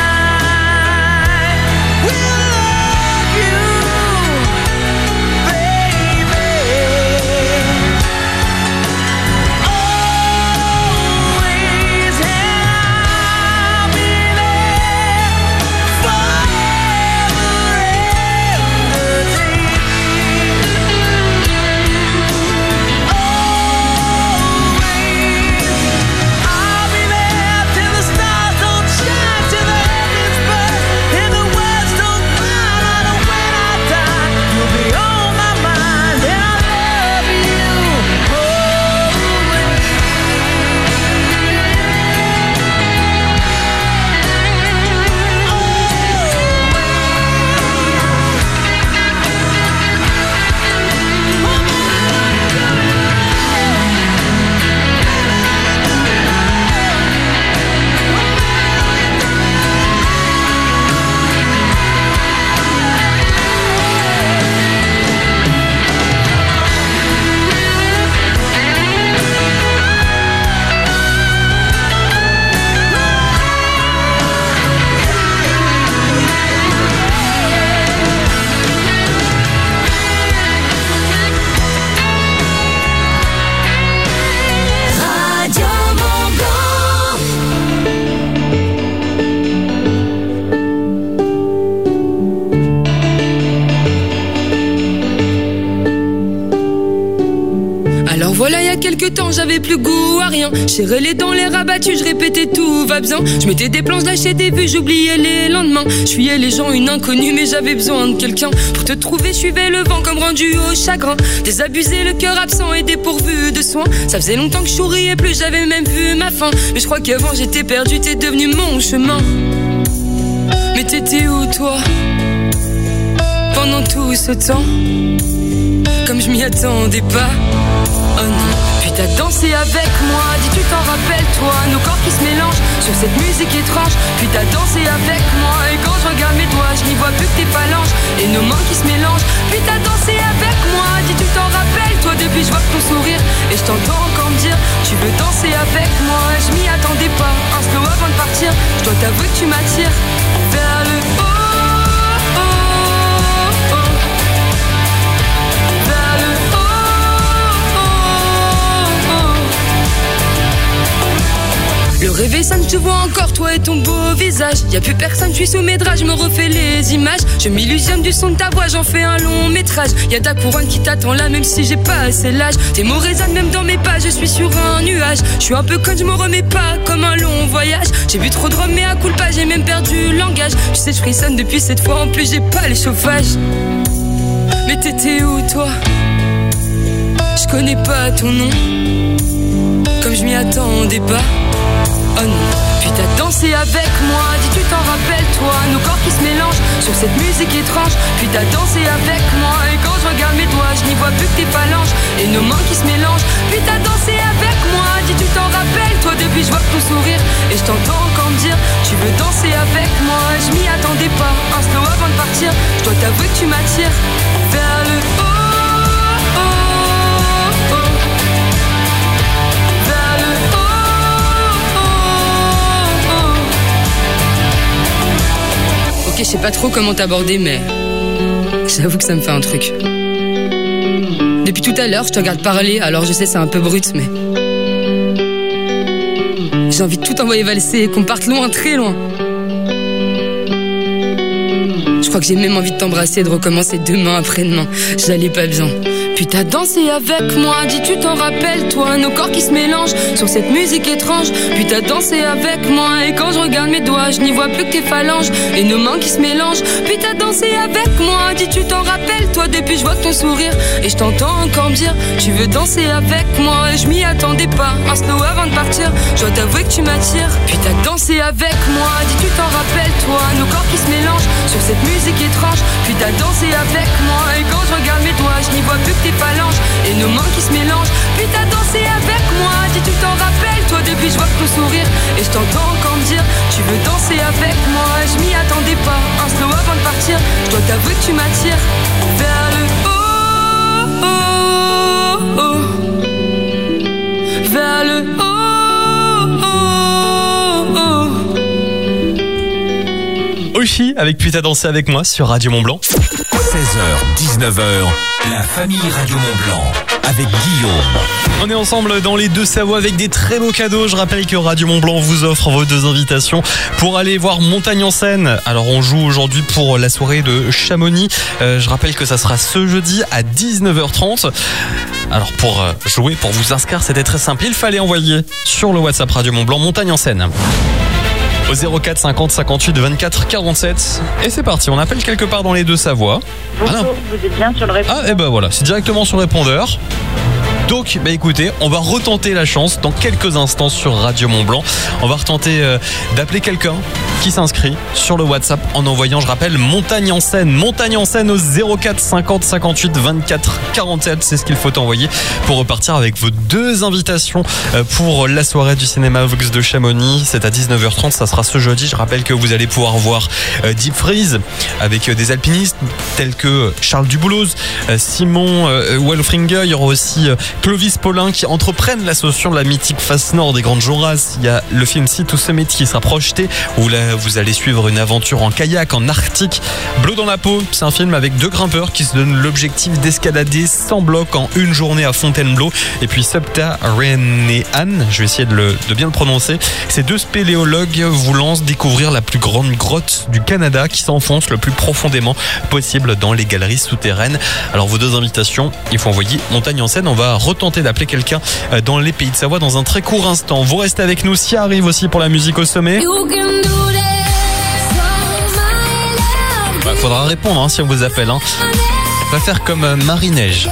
I will love you, baby. Always, and I'll be there forever and a day. I'll be there till the stars don't shine, till the heavens burst, and the words don't cry. And when I die, you'll be on my mind, and I love you always. Radio Mont-Blanc. Alors voilà, il y a quelques temps, j'avais plus goût à rien. Serrais les dents, les rabattus, je répétais tout va bien. Je mettais des plans, je lâchais des vues, j'oubliais les lendemains. Je fuyais les gens, une inconnue, mais j'avais besoin de quelqu'un. Pour te trouver, je suivais le vent comme rendu au chagrin. Désabusé, le cœur absent et dépourvu de soins. Ça faisait longtemps que je souriais plus, j'avais même vu ma fin. Mais je crois qu'avant j'étais perdu, t'es devenu mon chemin. Mais t'étais où toi, pendant tout ce temps? Comme je m'y attendais pas. Oh non, puis t'as dansé avec moi, dis tu t'en rappelles toi, nos corps qui se mélangent sur cette musique étrange. Puis t'as dansé avec moi, et quand je regarde mes doigts, je n'y vois plus que tes phalanges et nos mains qui se mélangent. Puis t'as dansé avec moi, dis tu t'en rappelles toi, depuis je vois ton sourire et je t'entends encore me dire tu veux danser avec moi. Je m'y attendais pas, un slow avant de partir, je dois t'avouer que tu m'attires vers le haut. Le réveil sonne, je te vois encore, toi et ton beau visage. Y'a plus personne, je suis sous mes draps, je me refais les images. Je m'illusionne du son de ta voix, j'en fais un long métrage. Y'a ta couronne qui t'attend là, même si j'ai pas assez l'âge. Tes mots résonnent même dans mes pas, je suis sur un nuage. Je suis un peu conne, je me remets pas comme un long voyage. J'ai bu trop de rhum, mais à coup pas, j'ai même perdu le langage. Tu sais, je frissonne depuis cette fois, en plus j'ai pas les chauffages. Mais t'étais où toi? Je connais pas ton nom. Comme je m'y attendais pas. Oh non, puis t'as dansé avec moi, dis tu t'en rappelles toi, nos corps qui se mélangent sur cette musique étrange. Puis t'as dansé avec moi, et quand je regarde mes doigts, je n'y vois plus que tes phalanges et nos mains qui se mélangent. Puis t'as dansé avec moi, dis tu t'en rappelles toi, depuis je vois ton sourire et je t'entends encore me dire tu veux danser avec moi. Je m'y attendais pas, un slow avant de partir, je dois t'avouer que tu m'attires vers le haut. Ok, je sais pas trop comment t'aborder, mais j'avoue que ça me fait un truc. Depuis tout à l'heure, je te regarde parler, alors je sais c'est un peu brut, mais j'ai envie de tout envoyer valser et qu'on parte loin, très loin. Je crois que j'ai même envie de t'embrasser et de recommencer demain après-demain. J'allais pas bien. Puis t'as dansé avec moi, dis tu t'en rappelles toi, nos corps qui se mélangent sur cette musique étrange. Puis t'as dansé avec moi et quand je regarde mes doigts, je n'y vois plus que tes phalanges et nos mains qui se mélangent. Puis t'as dansé avec moi, dis tu t'en rappelles toi, depuis je vois ton sourire et je t'entends encore me dire tu veux danser avec moi. Et je m'y attendais pas, un slow avant de partir, je dois t'avouer que tu m'attires. Puis t'as dansé avec moi, dis tu t'en rappelles toi, nos corps qui se mélangent sur cette musique étrange. Puis t'as dansé avec moi et quand je regarde mes doigts, je n'y vois plus que tes phalanges et nos mains qui se mélangent. Puis t'as dansé avec moi, dis tu t'en rappelles toi, depuis je vois ton sourire et je t'entends encore me dire tu veux danser avec moi. Je m'y attendais pas, un slow avant de partir, je dois t'avouer que tu m'attires vers le haut, vers le haut. Oshi avec Puis t'as dansé avec moi sur Radio Mont-Blanc. 16h, 19h, la famille Radio Mont-Blanc avec Guillaume. On est ensemble dans les Deux-Savoies avec des très beaux cadeaux. Je rappelle que Radio Mont-Blanc vous offre vos 2 invitations pour aller voir Montagne en Seine. Alors on joue aujourd'hui pour la soirée de Chamonix. Je rappelle que ça sera ce jeudi à 19h30. Alors pour jouer, pour vous inscrire, c'était très simple. Il fallait envoyer sur le WhatsApp Radio Mont-Blanc Montagne en Seine au 04 50 58 24 47. Et c'est parti, on appelle quelque part dans les Deux-Savoies. Bonjour, vous êtes bien sur le répondeur. Ah et ben voilà, c'est directement sur le répondeur. Donc, écoutez, on va retenter la chance dans quelques instants sur Radio Mont-Blanc. On va retenter d'appeler quelqu'un qui s'inscrit sur le WhatsApp en envoyant, je rappelle, Montagne en Seine. Montagne en Seine au 04 50 58 24 47. C'est ce qu'il faut envoyer pour repartir avec vos 2 invitations pour la soirée du cinéma Vox de Chamonix. C'est à 19h30, ça sera ce jeudi. Je rappelle que vous allez pouvoir voir Deep Freeze avec des alpinistes tels que Charles Dubouloz, Simon Wolfringer. Il y aura aussi Clovis Paulin qui entreprennent l'ascension de la mythique face nord des Grandes Jorasses. Il y a le film Sea to Summit qui sera projeté où là vous allez suivre une aventure en kayak en Arctique. Bleu dans la peau, c'est un film avec 2 grimpeurs qui se donnent l'objectif d'escalader 100 blocs en une journée à Fontainebleau. Et puis Subterranean, je vais essayer de bien le prononcer. Ces 2 spéléologues vous lancent découvrir la plus grande grotte du Canada qui s'enfonce le plus profondément possible dans les galeries souterraines. Alors vos 2 invitations, il faut envoyer Montagne en Seine. On va retenter d'appeler quelqu'un dans les Pays de Savoie dans un très court instant. Vous restez avec nous, Sia arrive aussi pour la musique au sommet. Faudra répondre si on vous appelle. On va faire comme Marie-Neige.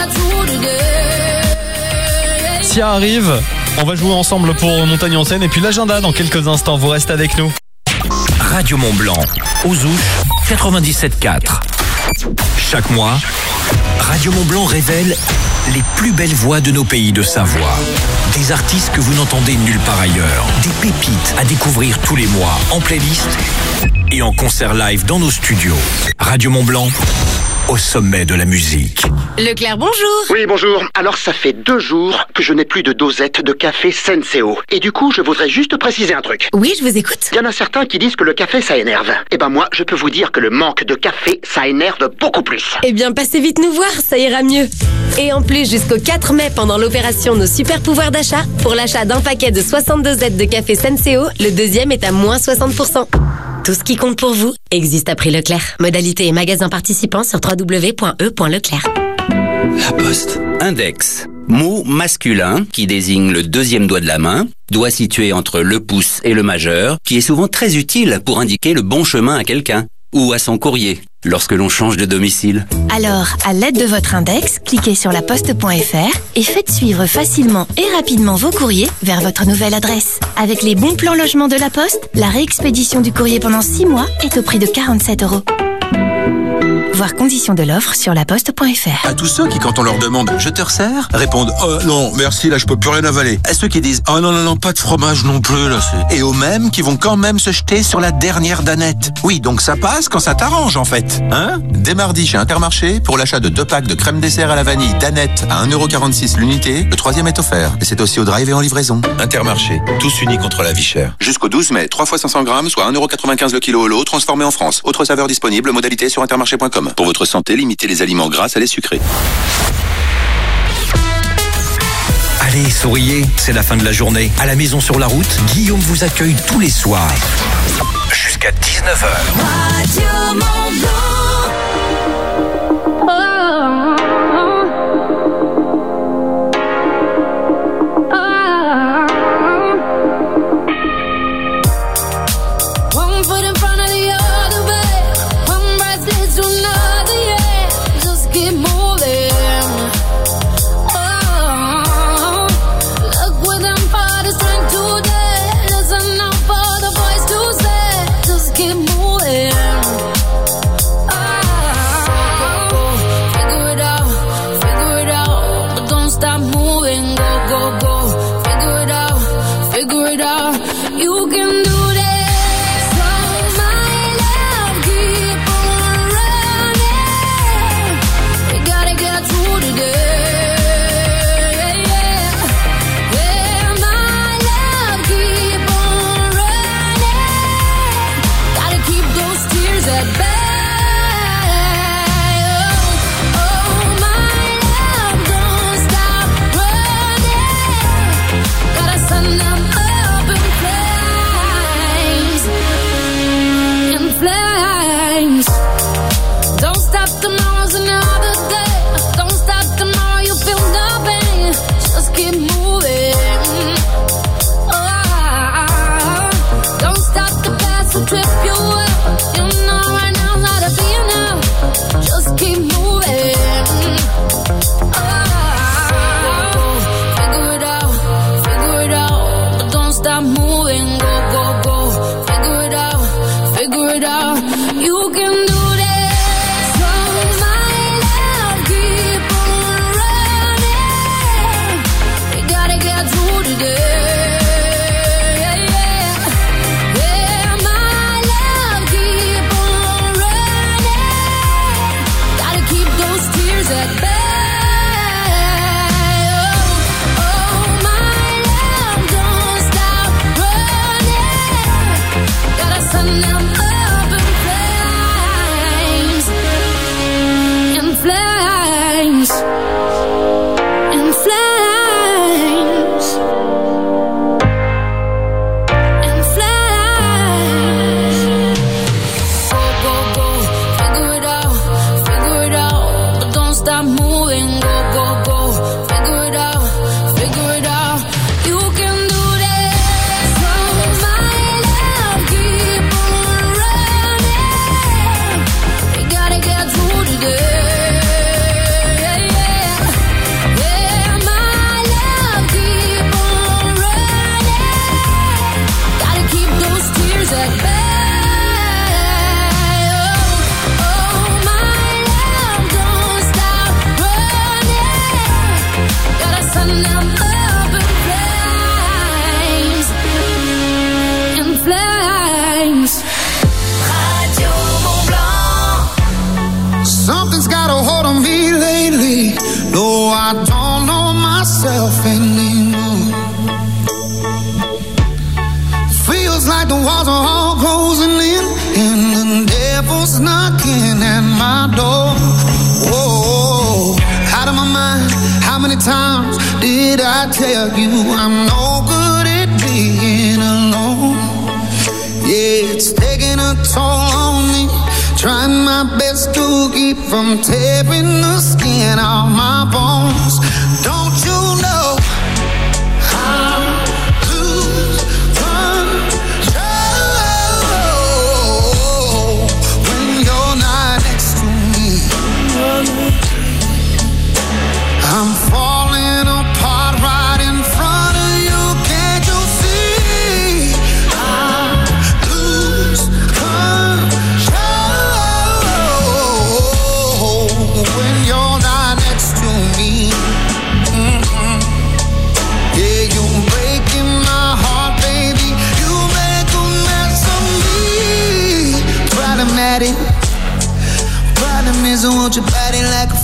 Sia arrive, on va jouer ensemble pour Montagne en Seine et puis l'agenda dans quelques instants. Vous restez avec nous. Radio Mont-Blanc, aux Ouches, 97.4. Chaque mois, Radio Mont-Blanc révèle les plus belles voix de nos pays de Savoie. Des artistes que vous n'entendez nulle part ailleurs. Des pépites à découvrir tous les mois en playlist et en concert live dans nos studios. Radio Mont-Blanc, au sommet de la musique. Leclerc, bonjour. Oui, bonjour. Alors, ça fait 2 jours que je n'ai plus de dosette de café Senseo. Et du coup, je voudrais juste préciser un truc. Oui, je vous écoute. Il y en a certains qui disent que le café, ça énerve. Eh ben moi, je peux vous dire que le manque de café, ça énerve beaucoup plus. Eh bien, passez vite nous voir, ça ira mieux. Et en plus, jusqu'au 4 mai, pendant l'opération Nos Super Pouvoirs d'achat, pour l'achat d'un paquet de 60 dosettes de café Senseo, le deuxième est à moins 60%. Tout ce qui compte pour vous existe à prix Leclerc. Modalité et magasin participants sur www.e.leclerc. La Poste. Index. Mot masculin qui désigne le 2e doigt de la main, doigt situé entre le pouce et le majeur, qui est souvent très utile pour indiquer le bon chemin à quelqu'un ou à son courrier. lorsque l'on change de domicile. Alors, à l'aide de votre index, cliquez sur laposte.fr et faites suivre facilement et rapidement vos courriers vers votre nouvelle adresse. Avec les bons plans logement de La Poste, la réexpédition du courrier pendant 6 mois est au prix de 47 €. Voir conditions de l'offre sur laposte.fr. À tous ceux qui, quand on leur demande « Je te resserre ?» répondent « Oh non, merci, là je peux plus rien avaler ». À ceux qui disent « Oh non, pas de fromage non plus, là c'est... » Et aux mêmes qui vont quand même se jeter sur la dernière danette. Oui, donc ça passe quand ça t'arrange en fait. Hein ? Dès mardi chez Intermarché, pour l'achat de 2 packs de crème dessert à la vanille danette à 1,46 € l'unité, le 3e est offert. Et c'est aussi au drive et en livraison. Intermarché, tous unis contre la vie chère. Jusqu'au 12 mai, 3 fois 500 grammes, soit 1,95 € le kilo au lot, transformé en France. Autre saveur disponible, modalité sur intermarché.com. Pour votre santé, limitez les aliments gras à les sucrés. Allez, souriez, c'est la fin de la journée. À la maison sur la route, Guillaume vous accueille tous les soirs. Jusqu'à 19h. Radio Mont-Blanc.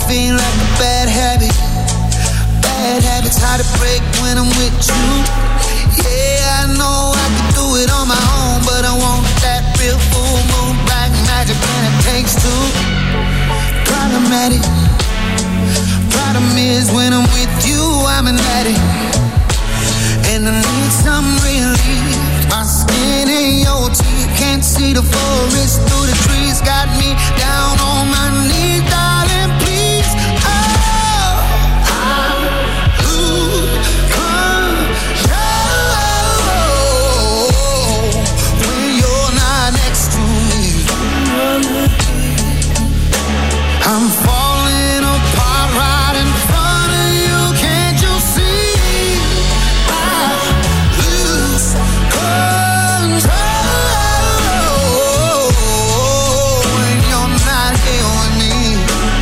caffeine like a bad habit. Bad habits hard to break when I'm with you. Yeah, I know I can do it on my own, but I want that real full moon black magic, and it takes two. Problematic. Problem is when I'm with you, I'm an addict, and I need some relief. My skin ain't your teeth, can't see the forest through the trees. Got me down on my knees, darling, please. Oh, I lose control when you're not next to me. I'm falling apart right in front of you, can't you see? I lose control when you're not here with me.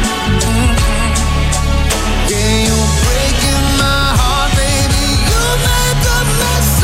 Yeah, you're breaking my heart, baby. You make a mess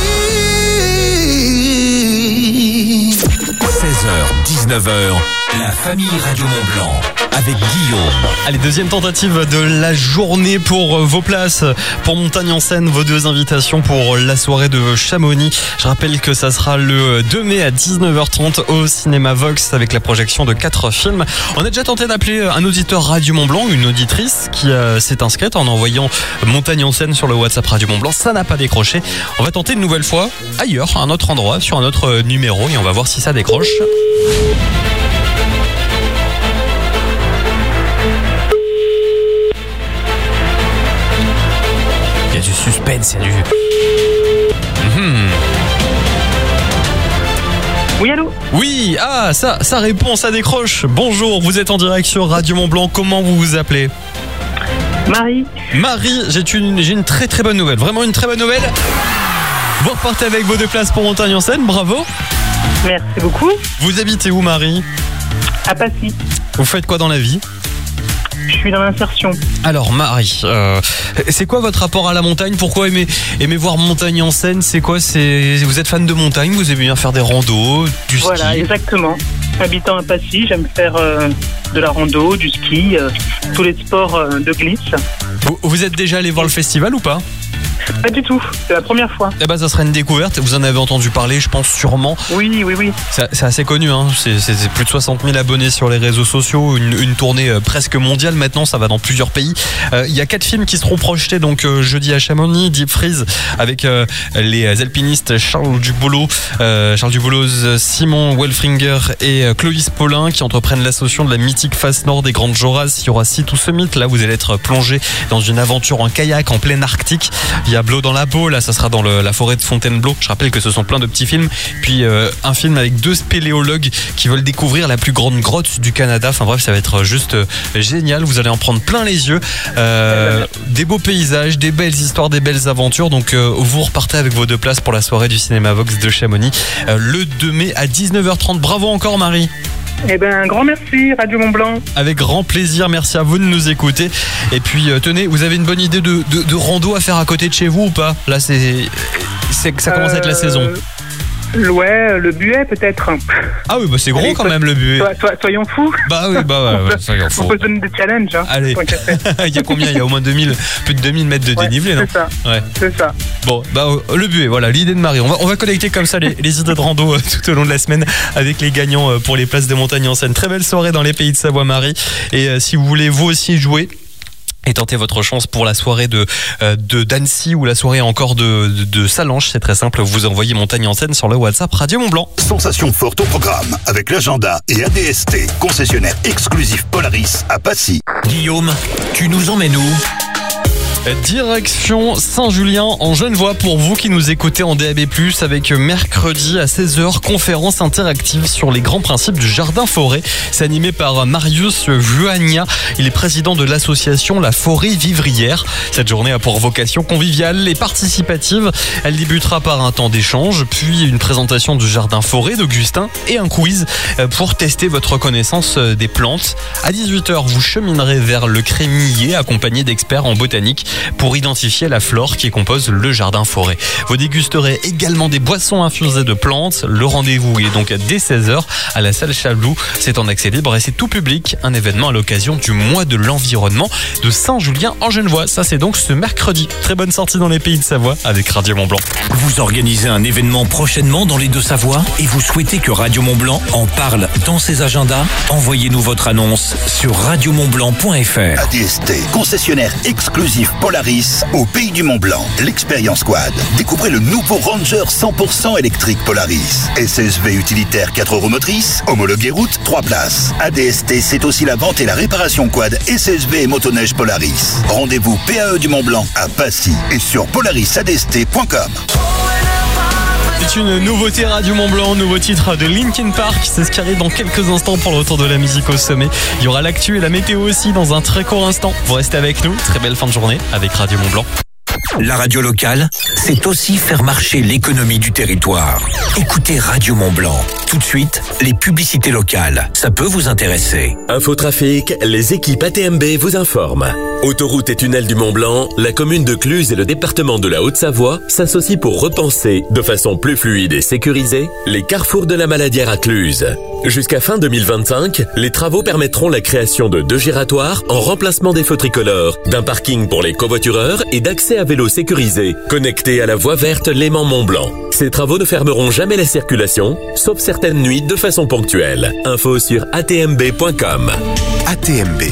of me. 16h, 19h, la famille Radio Mont-Blanc avec Guillaume. Allez, deuxième tentative de la journée pour vos places pour Montagne en Seine, vos deux invitations pour la soirée de Chamonix. Je rappelle que ça sera le 2 mai à 19h30 au cinéma Vox avec la projection de 4 films. On a déjà tenté d'appeler un auditeur Radio Mont-Blanc, une auditrice qui s'est inscrite en envoyant Montagne en Seine sur le WhatsApp Radio Mont-Blanc. Ça n'a pas décroché. On va tenter une nouvelle fois ailleurs, à un autre endroit, sur un autre numéro, et on va voir si ça décroche. Il y a du suspense, il y a du... Oui, allô? Oui, ah, ça répond, ça décroche. Bonjour, vous êtes en direct sur Radio Mont-Blanc. Comment vous vous appelez? Marie. Marie, j'ai une très très bonne nouvelle. Vraiment une très bonne nouvelle. Vous repartez avec vos deux places pour Montagne en Seine. Bravo. Merci beaucoup. Vous habitez où, Marie? À Passy. Vous faites quoi dans la vie? Je suis dans l'insertion. Alors Marie, c'est quoi votre rapport à la montagne? Pourquoi aimer voir Montagne en Seine? C'est quoi? Vous êtes fan de montagne? Vous aimez bien faire des randos, du ski? Voilà, exactement. Habitant à Passy, j'aime faire de la rando, du ski, tous les sports de glisse. Vous êtes déjà allé voir le festival ou pas? Pas du tout, c'est la première fois. Eh ben, ça serait une découverte. Vous en avez entendu parler, je pense, sûrement. Oui. C'est assez connu, hein. C'est plus de 60 000 abonnés sur les réseaux sociaux, une tournée presque mondiale maintenant, ça va dans plusieurs pays. Il y a 4 films qui seront projetés donc jeudi à Chamonix. Deep Freeze avec les alpinistes Charles Duboulot, Simon Welfringer et Clovis Paulin qui entreprennent l'ascension de la mythique face nord des Grandes Joras. Il y aura Sea to Summit, là vous allez être plongé dans une aventure en kayak en plein Arctique. Il y a Blo dans la peau, là ça sera dans la forêt de Fontainebleau. Je rappelle que ce sont plein de petits films. Puis un film avec 2 spéléologues qui veulent découvrir la plus grande grotte du Canada. Enfin bref, ça va être juste génial. Vous allez en prendre plein les yeux. Des beaux paysages, des belles histoires, des belles aventures. Donc vous repartez avec vos 2 places pour la soirée du cinéma Vox de Chamonix le 2 mai à 19h30. Bravo encore Marie. Eh ben, un grand merci, Radio Mont-Blanc. Avec grand plaisir, merci à vous de nous écouter. Et puis, tenez, vous avez une bonne idée de rando à faire à côté de chez vous ou pas? Là, ça commence à être la saison. Ouais, le Buet peut-être. Ah oui, bah c'est gros quand même le Buet. Soyons fous. Bah oui, soyons fous. On peut se donner des challenges. Hein, allez, il y a combien? Il y a au moins plus de 2000 mètres de dénivelé, non? C'est ça. Ouais. C'est ça. Bon, bah le Buet, voilà, l'idée de Marie. On va collecter comme ça les idées de rando tout au long de la semaine avec les gagnants pour les places de Montagne en Seine. Très belle soirée dans les pays de Savoie, Marie. Et si vous voulez vous aussi jouer et tentez votre chance pour la soirée de d'Annecy ou la soirée encore de Salanches, c'est très simple, vous envoyez Montagne en Seine sur le WhatsApp Radio Mont-Blanc. Sensation forte au programme avec l'agenda et ADST, concessionnaire exclusif Polaris à Passy. Guillaume, tu nous emmènes où? Direction Saint-Julien en Genevois pour vous qui nous écoutez en DAB+, avec mercredi à 16h, conférence interactive sur les grands principes du jardin forêt. C'est animé par Marius Vuagna. Il est président de l'association La Forêt Vivrière. Cette journée a pour vocation conviviale et participative. Elle débutera par un temps d'échange, puis une présentation du jardin forêt d'Augustin et un quiz pour tester votre connaissance des plantes. À 18h, vous cheminerez vers le crémier accompagné d'experts en botanique. pour identifier la flore qui compose le jardin-forêt. Vous dégusterez également des boissons infusées de plantes. Le rendez-vous est donc dès 16h à la salle Chablou. C'est en accès libre et c'est tout public. Un événement à l'occasion du mois de l'environnement de Saint-Julien en Genevois. Ça, c'est donc ce mercredi. Très bonne sortie dans les Pays de Savoie avec Radio Mont-Blanc. Vous organisez un événement prochainement dans les Deux-Savoies et vous souhaitez que Radio Mont-Blanc en parle dans ses agendas? Envoyez-nous votre annonce sur radiomontblanc.fr. ADST, concessionnaire exclusif Polaris au Pays du Mont-Blanc. L'Expérience Quad. Découvrez le nouveau Ranger 100% électrique Polaris. SSV utilitaire 4 roues motrices, homologué route, 3 places. ADST, c'est aussi la vente et la réparation quad SSV et motoneige Polaris. Rendez-vous PAE du Mont-Blanc à Passy et sur polarisadst.com. C'est une nouveauté Radio Mont-Blanc, nouveau titre de Linkin Park. C'est ce qui arrive dans quelques instants pour le retour de la musique au sommet. Il y aura l'actu et la météo aussi dans un très court instant. Vous restez avec nous. Très belle fin de journée avec Radio Mont-Blanc. La radio locale, c'est aussi faire marcher l'économie du territoire. Écoutez Radio Mont-Blanc. Tout de suite, les publicités locales. Ça peut vous intéresser. Infotrafic, les équipes ATMB vous informent. Autoroute et tunnel du Mont-Blanc, la commune de Cluses et le département de la Haute-Savoie s'associent pour repenser, de façon plus fluide et sécurisée, les carrefours de la Maladière à Cluses. Jusqu'à fin 2025, les travaux permettront la création de 2 giratoires en remplacement des feux tricolores, d'un parking pour les covoitureurs et d'accès à vélo sécurisé, connecté à la voie verte Léman-Mont-Blanc. Ces travaux ne fermeront jamais la circulation, sauf certaines nuits de façon ponctuelle. Info sur atmb.com. ATMB,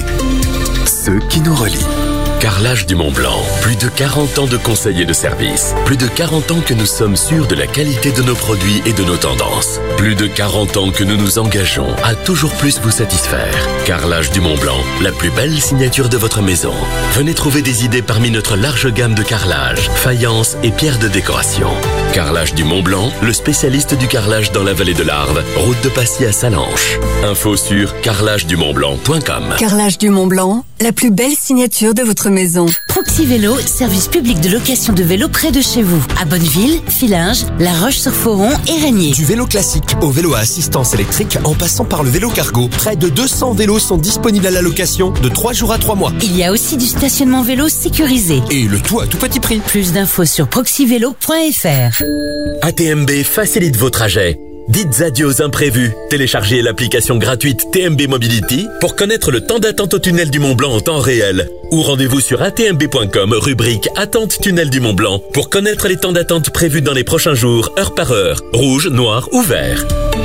ceux qui nous relient. Carrelage du Mont-Blanc, plus de 40 ans de conseils et de services. Plus de 40 ans que nous sommes sûrs de la qualité de nos produits et de nos tendances. Plus de 40 ans que nous nous engageons à toujours plus vous satisfaire. Carrelage du Mont-Blanc, la plus belle signature de votre maison. Venez trouver des idées parmi notre large gamme de carrelage, faïence et pierres de décoration. Carrelage du Mont-Blanc, le spécialiste du carrelage dans la vallée de l'Arve, route de Passy à Salanches. Info sur carrelagedumontblanc.com. Carrelage du Mont-Blanc, la plus belle signature de votre maison. Proxy Vélo, service public de location de vélos près de chez vous. À Bonneville, Fillinges, La Roche-sur-Foron et Régnier. Du vélo classique au vélo à assistance électrique en passant par le vélo cargo. Près de 200 vélos sont disponibles à la location de 3 jours à 3 mois. Il y a aussi du stationnement vélo sécurisé. Et le tout à tout petit prix. Plus d'infos sur proxyvélo.fr. ATMB facilite vos trajets. Dites adieu aux imprévus. Téléchargez l'application gratuite TMB Mobility pour connaître le temps d'attente au tunnel du Mont-Blanc en temps réel. Ou rendez-vous sur atmb.com, rubrique Attente tunnel du Mont-Blanc pour connaître les temps d'attente prévus dans les prochains jours, heure par heure, rouge, noir ou vert.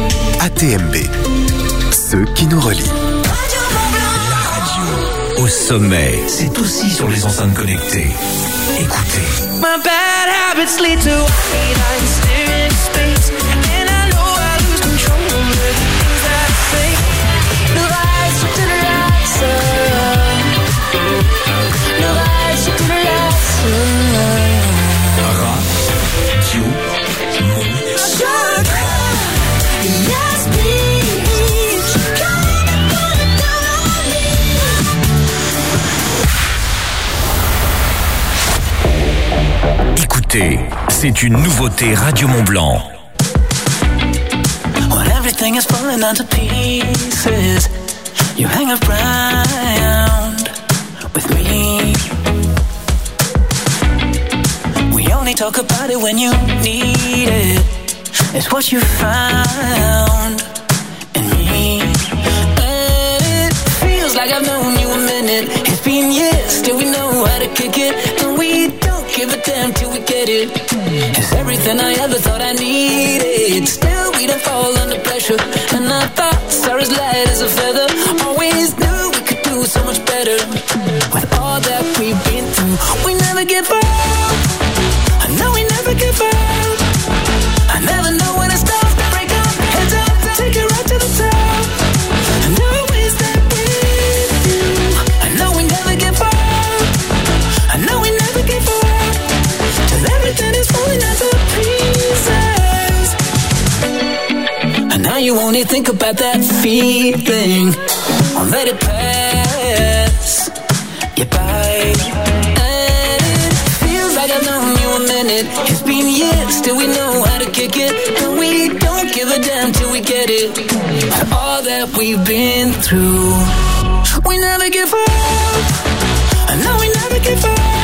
ATMB, ceux qui nous relient. La radio au sommet, c'est aussi sur les enceintes connectées. Écoutez. My bad habits lead to white lines staring into space, and I know I lose control of the things that I say. The lights to the lights the lights to the lights Radio Mont-Blanc. Yes, please, come on me. Écoutez, c'est une nouveauté Radio Mont-Blanc. When everything is falling down to pieces, you hang around with me. We only talk about it when you need it. It's what you found in me. And it feels like I've known you a minute. It's been years, still we know how to kick it. And we don't give a damn till we get it. It's everything I ever thought I needed. Still we don't fall under pressure. And I thought are as light as a feather. Always knew we could do so much better. With all that we've been through, we never give up. I know we never give up. I never know when it starts to break up. Heads up, take it right to the top. And always that with you. I know we never give up. I know we never give up. Till everything is falling out to pieces. And now you only think about that feeling. I'll let it pass you by. I've known you a minute. It's been years, still we know how to kick it. And we don't give a damn till we get it. All that we've been through, we never give up. I know we never give up.